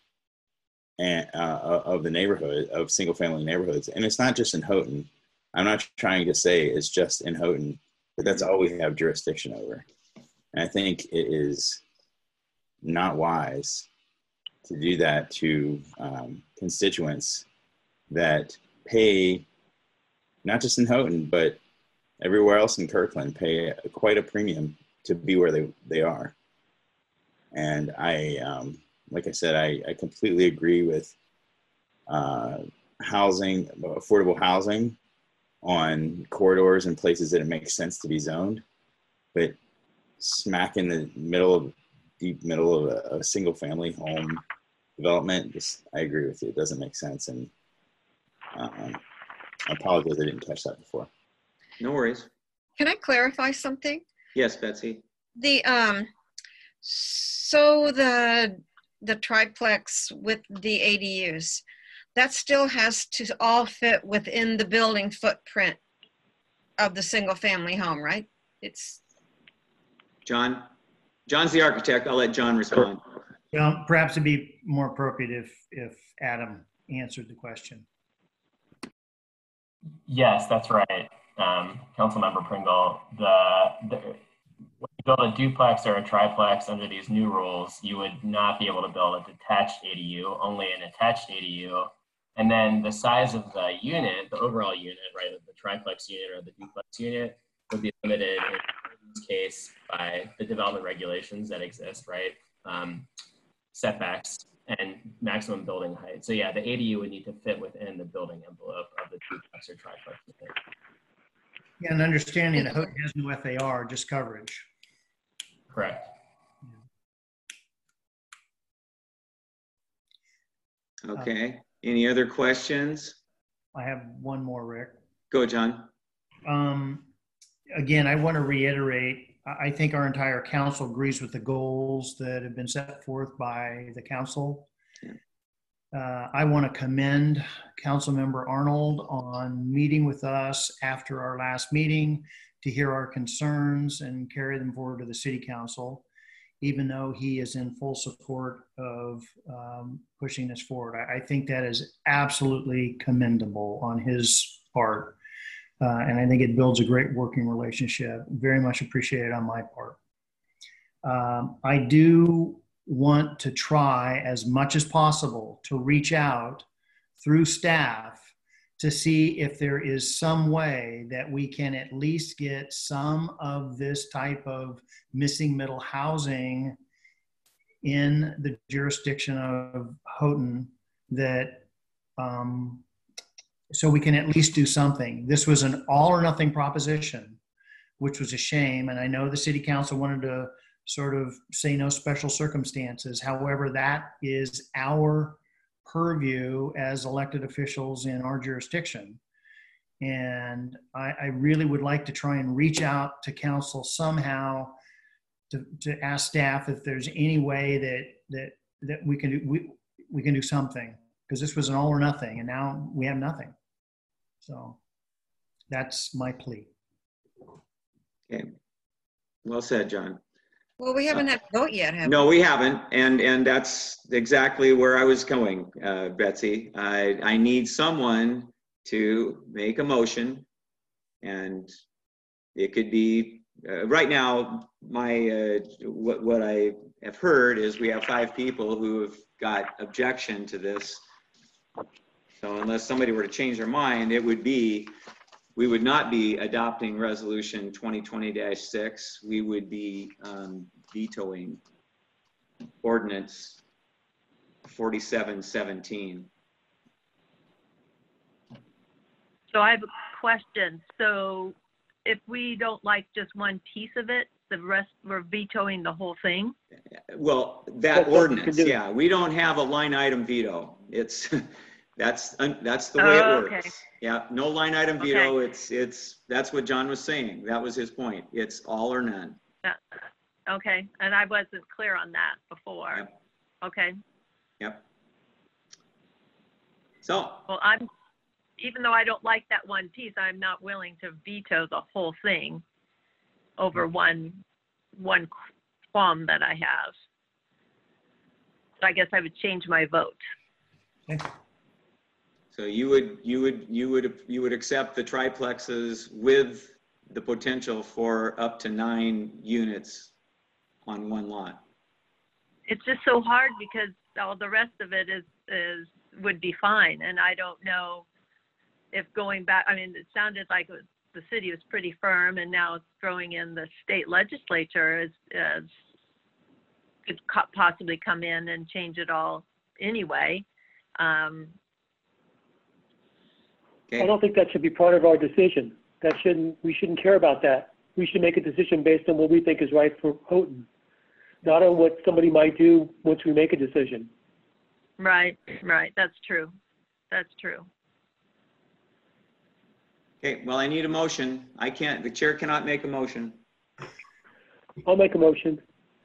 and uh, of the neighborhood, of single family neighborhoods. And it's not just in Houghton. I'm not trying to say it's just in Houghton, but that's all we have jurisdiction over. And I think it is not wise to do that to um, constituents that pay, not just in Houghton, but everywhere else in Kirkland, pay a, quite a premium to be where they, they are. And I, um, like I said, I, I completely agree with uh, housing, affordable housing on corridors and places that it makes sense to be zoned, but smack in the middle of, deep middle of a, a single family home development, just, I agree with you. It doesn't make sense. And um, I apologize, I didn't catch that before. No worries. Can I clarify something? Yes, Betsy. The, um, so the, the triplex with the A D Us, that still has to all fit within the building footprint of the single family home, right? It's John. John's the architect. I'll let John respond. Well, perhaps it'd be more appropriate if, if Adam answered the question. Yes, that's right. Um, Councilmember Pringle, the, the when you build a duplex or a triplex under these new rules, you would not be able to build a detached A D U, only an attached A D U. And then the size of the unit, the overall unit, right, the triplex unit or the duplex unit would be limited in this case by the development regulations that exist, right? Um, setbacks and maximum building height. So yeah, the A D U would need to fit within the building envelope of the duplex or triplex unit. Yeah, and understanding that Houghton has no F A R, just coverage. Correct. Okay. Any other questions? I have one more, Rick. Go, John. Um, again, I want to reiterate, I think our entire council agrees with the goals that have been set forth by the council. Uh, I want to commend Councilmember Arnold on meeting with us after our last meeting to hear our concerns and carry them forward to the city council. even though he is in full support of um, pushing this forward. I, I think that is absolutely commendable on his part. Uh, and I think it builds a great working relationship. Very much appreciated on my part. Um, I do want to try as much as possible to reach out through staff to see if there is some way that we can at least get some of this type of missing middle housing in the jurisdiction of Houghton, that um, so we can at least do something. This was an all or nothing proposition, which was a shame. And I know the city council wanted to sort of say no special circumstances. However, that is our purview as elected officials in our jurisdiction. And I, I really would like to try and reach out to council somehow to, to ask staff if there's any way that that that we can do we, we can do something, because this was an all or nothing and now we have nothing. So that's my plea. Okay. Well said, John. Well, we haven't had a vote yet, have we? No, we haven't, and and that's exactly where I was going, uh, Betsy. I I need someone to make a motion, and it could be uh, right now. My uh, what what I have heard is we have five people who have got objection to this. So unless somebody were to change their mind, it would be we would not be adopting resolution twenty twenty dash six. We would be um, vetoing ordinance forty-seven seventeen. So I have a question. So if we don't like just one piece of it, the rest, we're vetoing the whole thing? Well, that That's what we ordinance, can do. yeah, we don't have a line item veto. It's that's that's the way Oh, it okay. works. Yeah, no line item veto. It's it's that's what John was saying. That was his point. It's all or none. Yeah. Okay, and I wasn't clear on that before. Yep. Okay, Yep. So well, I'm, even though I don't like that one piece, I'm not willing to veto the whole thing over one, one qualm that I have. So I guess I would change my vote. Okay. so you would you would you would you would accept the triplexes with the potential for up to nine units on one lot. It's just so hard because all the rest of it is, is, would be fine. And I don't know if going back, I mean, it sounded like it was, the city was pretty firm, and now it's throwing in the state legislature as, as could co- possibly come in and change it all anyway. Um, I don't think that should be part of our decision. That shouldn't, we shouldn't care about that. We should make a decision based on what we think is right for Houghton, not on what somebody might do once we make a decision. right, right. That's true. That's true. Okay, well, I need a motion. I can't, the chair cannot make a motion. I'll make a motion.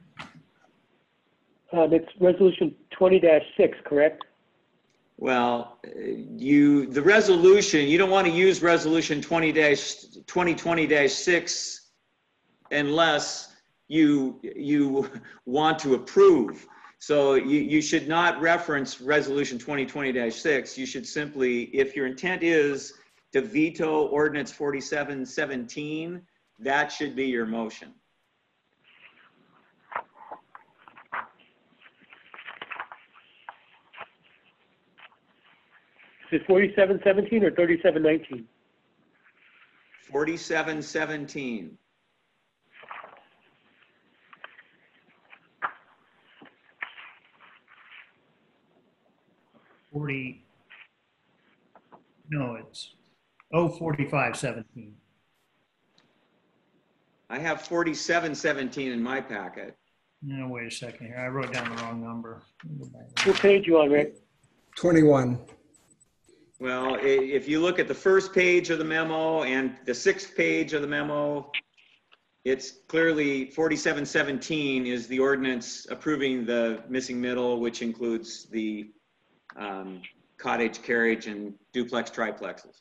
Um, it's resolution twenty dash six, correct? Well, uh, you, the resolution, you don't want to use resolution twenty twenty dash six unless you, you want to approve. So you, you should not reference resolution twenty twenty dash six. You should simply, if your intent is to veto ordinance forty-seven seventeen, that should be your motion. Is it forty-seven seventeen or thirty-seven nineteen? forty-seven seventeen. forty, no, it's oh forty-five seventeen. I have forty-seven seventeen in my packet. No, wait a second here. I wrote down the wrong number. What page you on, Rick? twenty-one. Well, i- if you look at the first page of the memo and the sixth page of the memo, it's clearly forty-seven seventeen is the ordinance approving the missing middle, which includes the um, cottage, carriage, and duplex triplexes.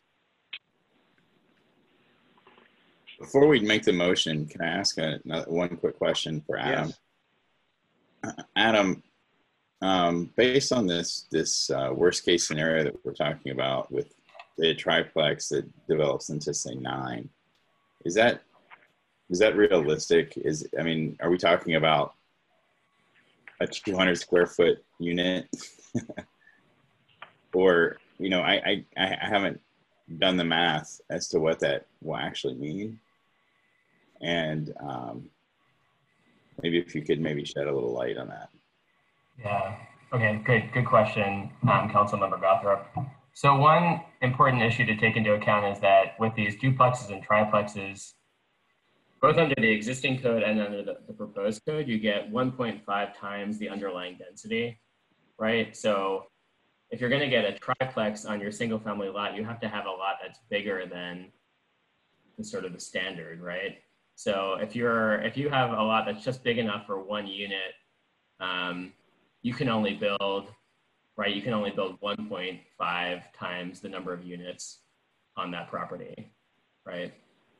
Before we make the motion, can I ask a, another- one quick question for Adam? Yes. Adam, um, based on this this uh, worst case scenario that we're talking about with the triplex that develops into say nine, is that is that realistic? Is I mean, are we talking about a two hundred square foot unit, or you know, I, I I haven't done the math as to what that will actually mean, and um, maybe if you could maybe shed a little light on that. Yeah. Okay. Good. Good question, um, Councilmember Gothrop. So one important issue to take into account is that with these duplexes and triplexes, both under the existing code and under the, the proposed code, you get one point five times the underlying density, right? So if you're going to get a triplex on your single family lot, you have to have a lot that's bigger than the sort of the standard, right? So if you're if you have a lot that's just big enough for one unit, um, you can only build, right? You can only build one point five times the number of units on that property, right?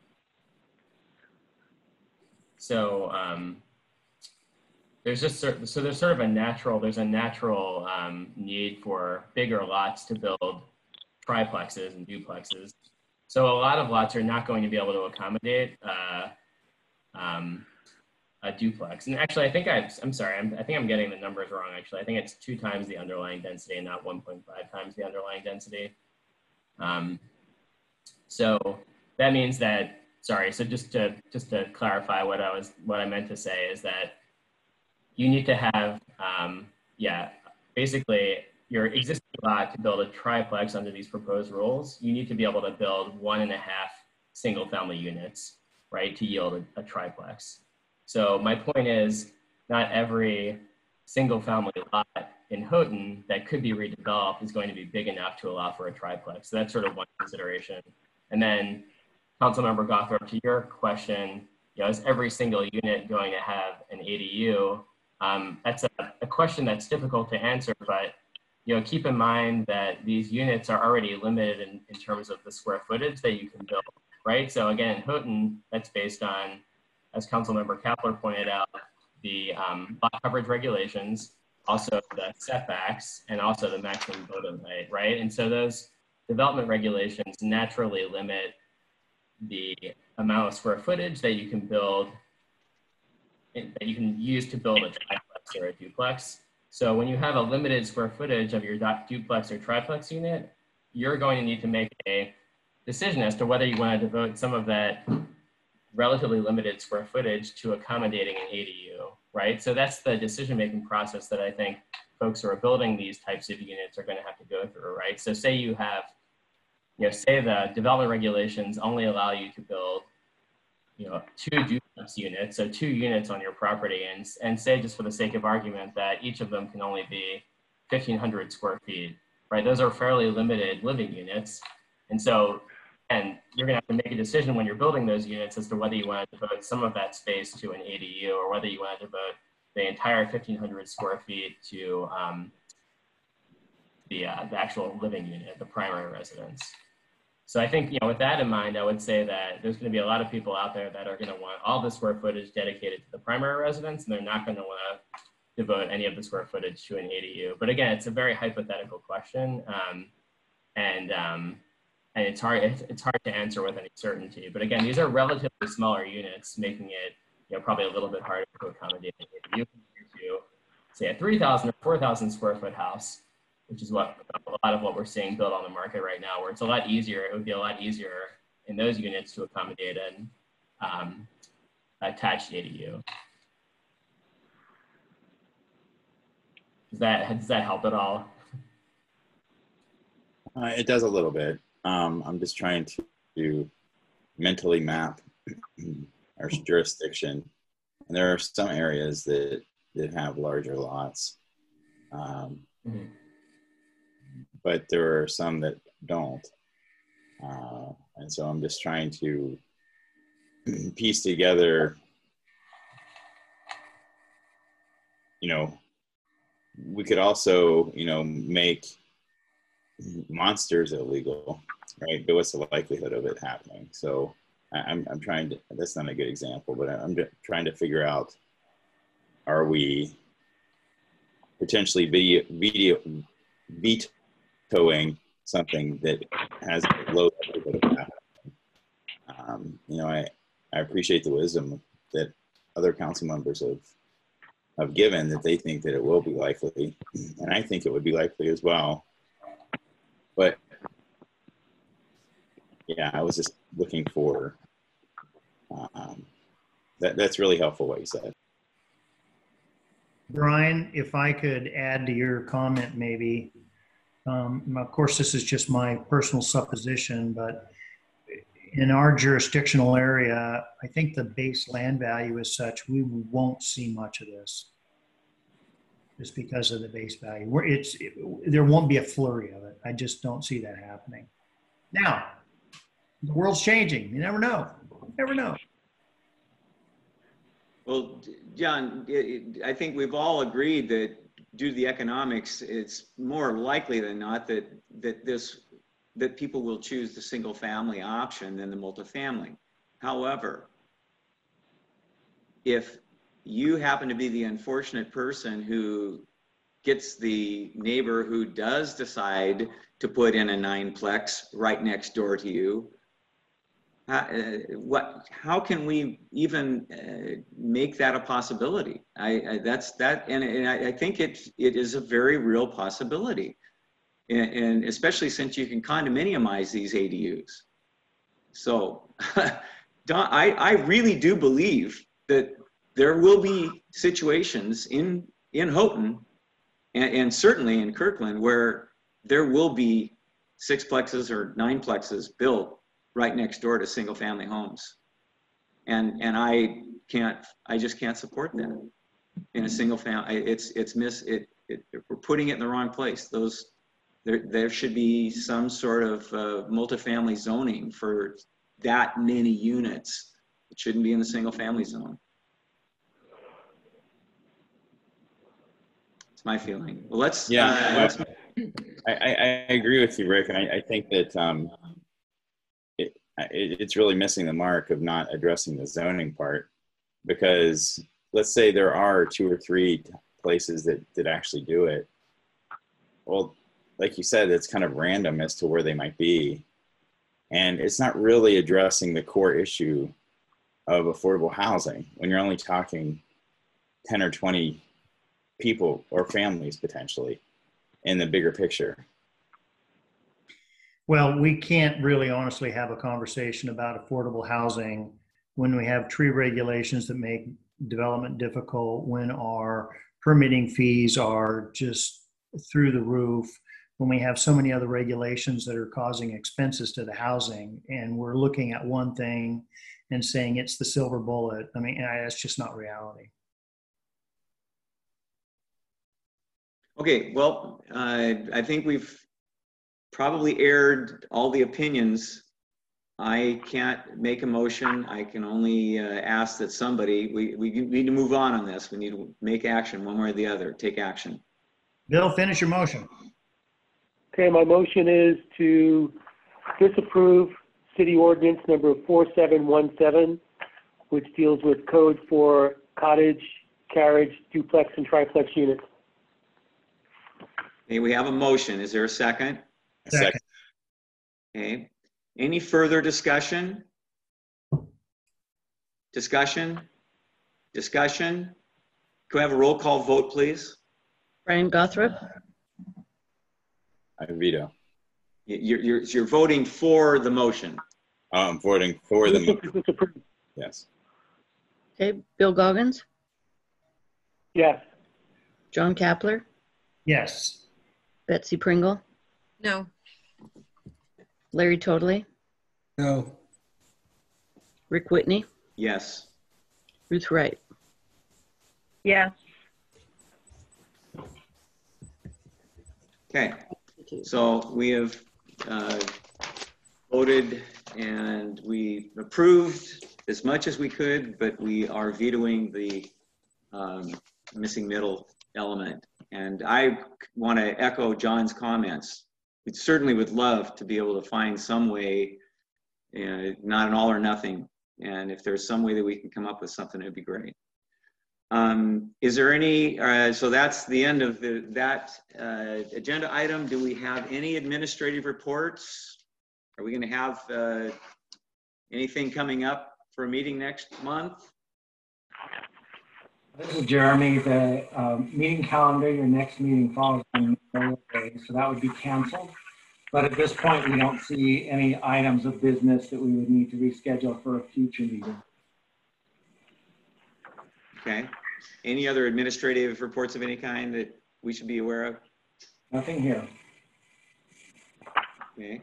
So um, there's just so there's sort of a natural there's a natural um, need for bigger lots to build triplexes and duplexes. So a lot of lots are not going to be able to accommodate uh, um, a duplex. And actually, I think I I'm sorry, I'm, I think I'm getting the numbers wrong. Actually, I think it's two times the underlying density and not one point five times the underlying density. Um, so that means that. Sorry, so just to just to clarify what I was what I meant to say is that you need to have um, yeah basically your existing lot to build a triplex under these proposed rules. You need to be able to build one and a half single family units, right, to yield a, a triplex. So my point is, not every single family lot in Houghton that could be redeveloped is going to be big enough to allow for a triplex. So that's sort of one consideration. And then Councilmember Gothrop, to your question, you know, is every single unit going to have an A D U? Um, that's a, a question that's difficult to answer, but you know, keep in mind that these units are already limited in, in terms of the square footage that you can build, right? So again, in Houghton, that's based on, as Councilmember Kapler pointed out, the um, lot coverage regulations, also the setbacks, and also the maximum building height, right? And so those development regulations naturally limit the amount of square footage that you can build, that you can use to build a triplex or a duplex. So when you have a limited square footage of your duplex or triplex unit, you're going to need to make a decision as to whether you want to devote some of that relatively limited square footage to accommodating an A D U, right? So that's the decision-making process that I think folks who are building these types of units are going to have to go through, right? So say you have, you know, say the development regulations only allow you to build, you know, two duplex units, so two units on your property, and, and say, just for the sake of argument, that each of them can only be fifteen hundred square feet, right? Those are fairly limited living units. And so, and you're gonna have to make a decision when you're building those units as to whether you want to devote some of that space to an A D U or whether you want to devote the entire fifteen hundred square feet to um, the, uh, the actual living unit, the primary residence. So I think, you know, with that in mind, I would say that there's going to be a lot of people out there that are going to want all the square footage dedicated to the primary residence, and they're not going to want to devote any of the square footage to an A D U. But again, it's a very hypothetical question, um, and um, and it's hard it's, it's hard to answer with any certainty. But again, these are relatively smaller units, making it, you know, probably a little bit harder to accommodate an A D U compared to, say, a three thousand or four thousand square foot house, which is what a lot of what we're seeing built on the market right now, where it's a lot easier. It would be a lot easier in those units to accommodate an um, attached A D U. Does that, does that help at all? Uh, it does a little bit. Um, I'm just trying to, to mentally map our jurisdiction. And there are some areas that, that have larger lots. Um, mm-hmm. But there are some that don't. Uh, and so I'm just trying to piece together, you know, we could also, you know, make monsters illegal, right? But what's the likelihood of it happening? So I'm, I'm trying to, that's not a good example, but I'm just trying to figure out, are we potentially video, video vetoing something that has a low likelihood of happening. Um, you know, I, I appreciate the wisdom that other council members have, have given, that they think that it will be likely. And I think it would be likely as well. But yeah, I was just looking for, um, that, that's really helpful what you said. Brian, if I could add to your comment maybe, um, of course, this is just my personal supposition, but in our jurisdictional area, I think the base land value is such, we won't see much of this just because of the base value. Where it's, it, there won't be a flurry of it. I just don't see that happening. Now, the world's changing. You never know. You never know. Well, John, I think we've all agreed that due to the economics, it's more likely than not that that this that people will choose the single family option than the multifamily. However, if you happen to be the unfortunate person who gets the neighbor who does decide to put in a nineplex right next door to you, How, uh, what? How can we even uh, make that a possibility? I, I that's that, and, and I, I think it it is a very real possibility, and, and especially since you can condominiumize these A D Us. So, Don, I I really do believe that there will be situations in in Houghton, and, and certainly in Kirkland, where there will be sixplexes or nineplexes built right next door to single family homes. And and I can't, I just can't support that in a single family. It's, it's miss, it, it, we're putting it in the wrong place. Those, there, there should be some sort of uh, multifamily zoning for that many units. It shouldn't be in the single family zone. It's my feeling. Well, let's, yeah, uh, let's I, I, I agree with you, Rick. And I, I think that, um, it's really missing the mark of not addressing the zoning part, because let's say there are two or three places that, that actually do it. Well, like you said, it's kind of random as to where they might be. And it's not really addressing the core issue of affordable housing when you're only talking ten or twenty people or families potentially in the bigger picture. Well, we can't really honestly have a conversation about affordable housing when we have tree regulations that make development difficult, when our permitting fees are just through the roof, when we have so many other regulations that are causing expenses to the housing, and we're looking at one thing and saying it's the silver bullet. I mean, that's just not reality. Okay, well, uh, I think we've probably aired all the opinions. I can't make a motion. I can only uh, ask that somebody, we, we need to move on on this. We need to make action one way or the other, take action. Bill, finish your motion. Okay, my motion is to disapprove city ordinance number four seven one seven, which deals with code for cottage, carriage, duplex, and triplex units. Okay, we have a motion. Is there a second? Second. Okay. Any further discussion? Discussion? Discussion? Can we have a roll call vote, please? Brian Gothrop? I veto. You're, you're, you're voting for the motion. Oh, I'm voting for the motion. Yes. Okay, Bill Goggins? Yes. John Kapler? Yes. Betsy Pringle? No. Larry Totley? No. Rick Whitney? Yes. Ruth Wright? Yes. Okay. So we have uh, voted and we approved as much as we could, but we are vetoing the um, missing middle element. And I want to echo John's comments. We certainly would love to be able to find some way, uh, not an all or nothing. And if there's some way that we can come up with something, it'd be great. Um, is there any, uh, so that's the end of the, that uh, agenda item. Do we have any administrative reports? Are we going to have uh, anything coming up for a meeting next month? This is Jeremy. The um, meeting calendar, your next meeting falls on Memorial Day, so that would be canceled. But at this point, we don't see any items of business that we would need to reschedule for a future meeting. Okay. Any other administrative reports of any kind that we should be aware of? Nothing here. Okay.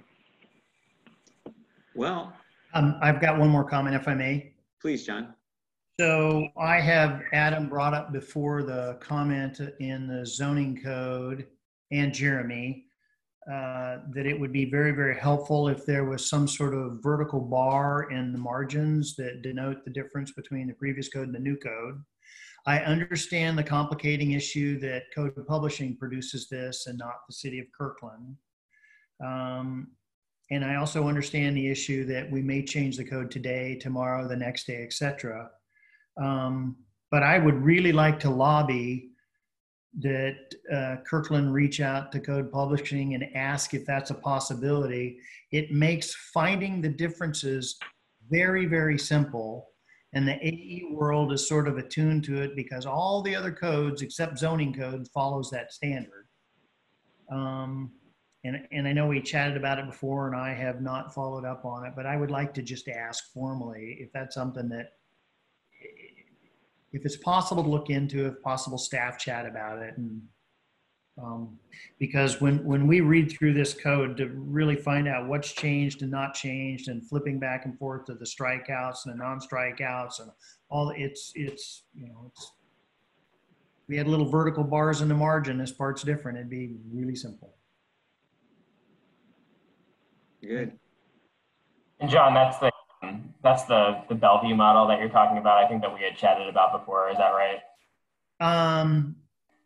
Well, Um, I've got one more comment, if I may. please, John. So I have Adam brought up before the comment in the zoning code and Jeremy uh, that it would be very, very helpful if there was some sort of vertical bar in the margins that denote the difference between the previous code and the new code. I understand the complicating issue that Code Publishing produces this and not the city of Kirkland. Um, and I also understand the issue that we may change the code today, tomorrow, the next day, et cetera. Um, but I would really like to lobby that uh, Kirkland reach out to Code Publishing and ask if that's a possibility. It makes finding the differences very, very simple. And the A E world is sort of attuned to it because all the other codes except zoning code follows that standard. Um, and, and I know we chatted about it before and I have not followed up on it, but I would like to just ask formally if that's something that, if it's possible to look into, if possible staff chat about it. And, um, because when, when we read through this code to really find out what's changed and not changed and flipping back and forth to the strikeouts and the non-strikeouts and all, it's, it's, you know, it's, we had little vertical bars in the margin, this part's different, it'd be really simple. Good. And John, that's the that's the the Bellevue model that you're talking about. I think that we had chatted about before. Is that right? Um,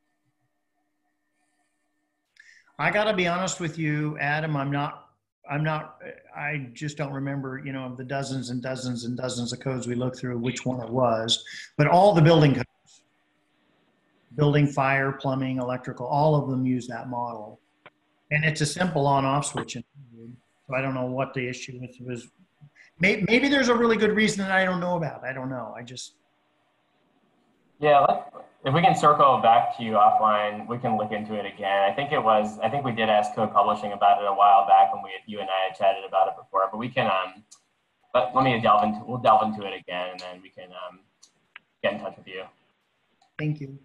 I got to be honest with you, Adam. I'm not. I'm not. I just don't remember. You know, the dozens and dozens and dozens of codes we looked through, which one it was. But all the building codes, building, fire, plumbing, electrical, all of them use that model, and it's a simple on-off switch. So I don't know what the issue was. was maybe, maybe there's a really good reason that I don't know about. I don't know. I just. Yeah, let's, if we can circle back to you offline, we can look into it again. I think it was, I think we did ask Code Publishing about it a while back when we, you and I had chatted about it before, but we can, um, but let me delve into, we'll delve into it again and then we can um, get in touch with you. Thank you.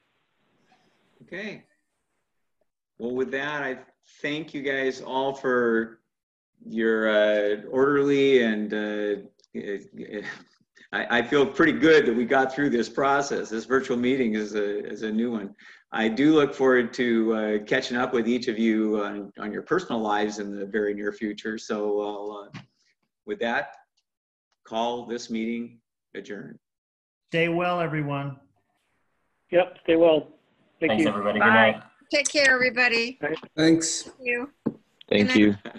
Okay. Well, with that, I thank you guys all for your uh, orderly and uh, I, I feel pretty good that we got through this process. This virtual meeting is a, is a new one. I do look forward to uh, catching up with each of you on, on your personal lives in the very near future. So I'll, uh, with that, call this meeting adjourned. Stay well, everyone. Yep, stay well. Thank Thanks, you. everybody. Bye. Good night. Take care, everybody. Thanks. Thank you. Thank you.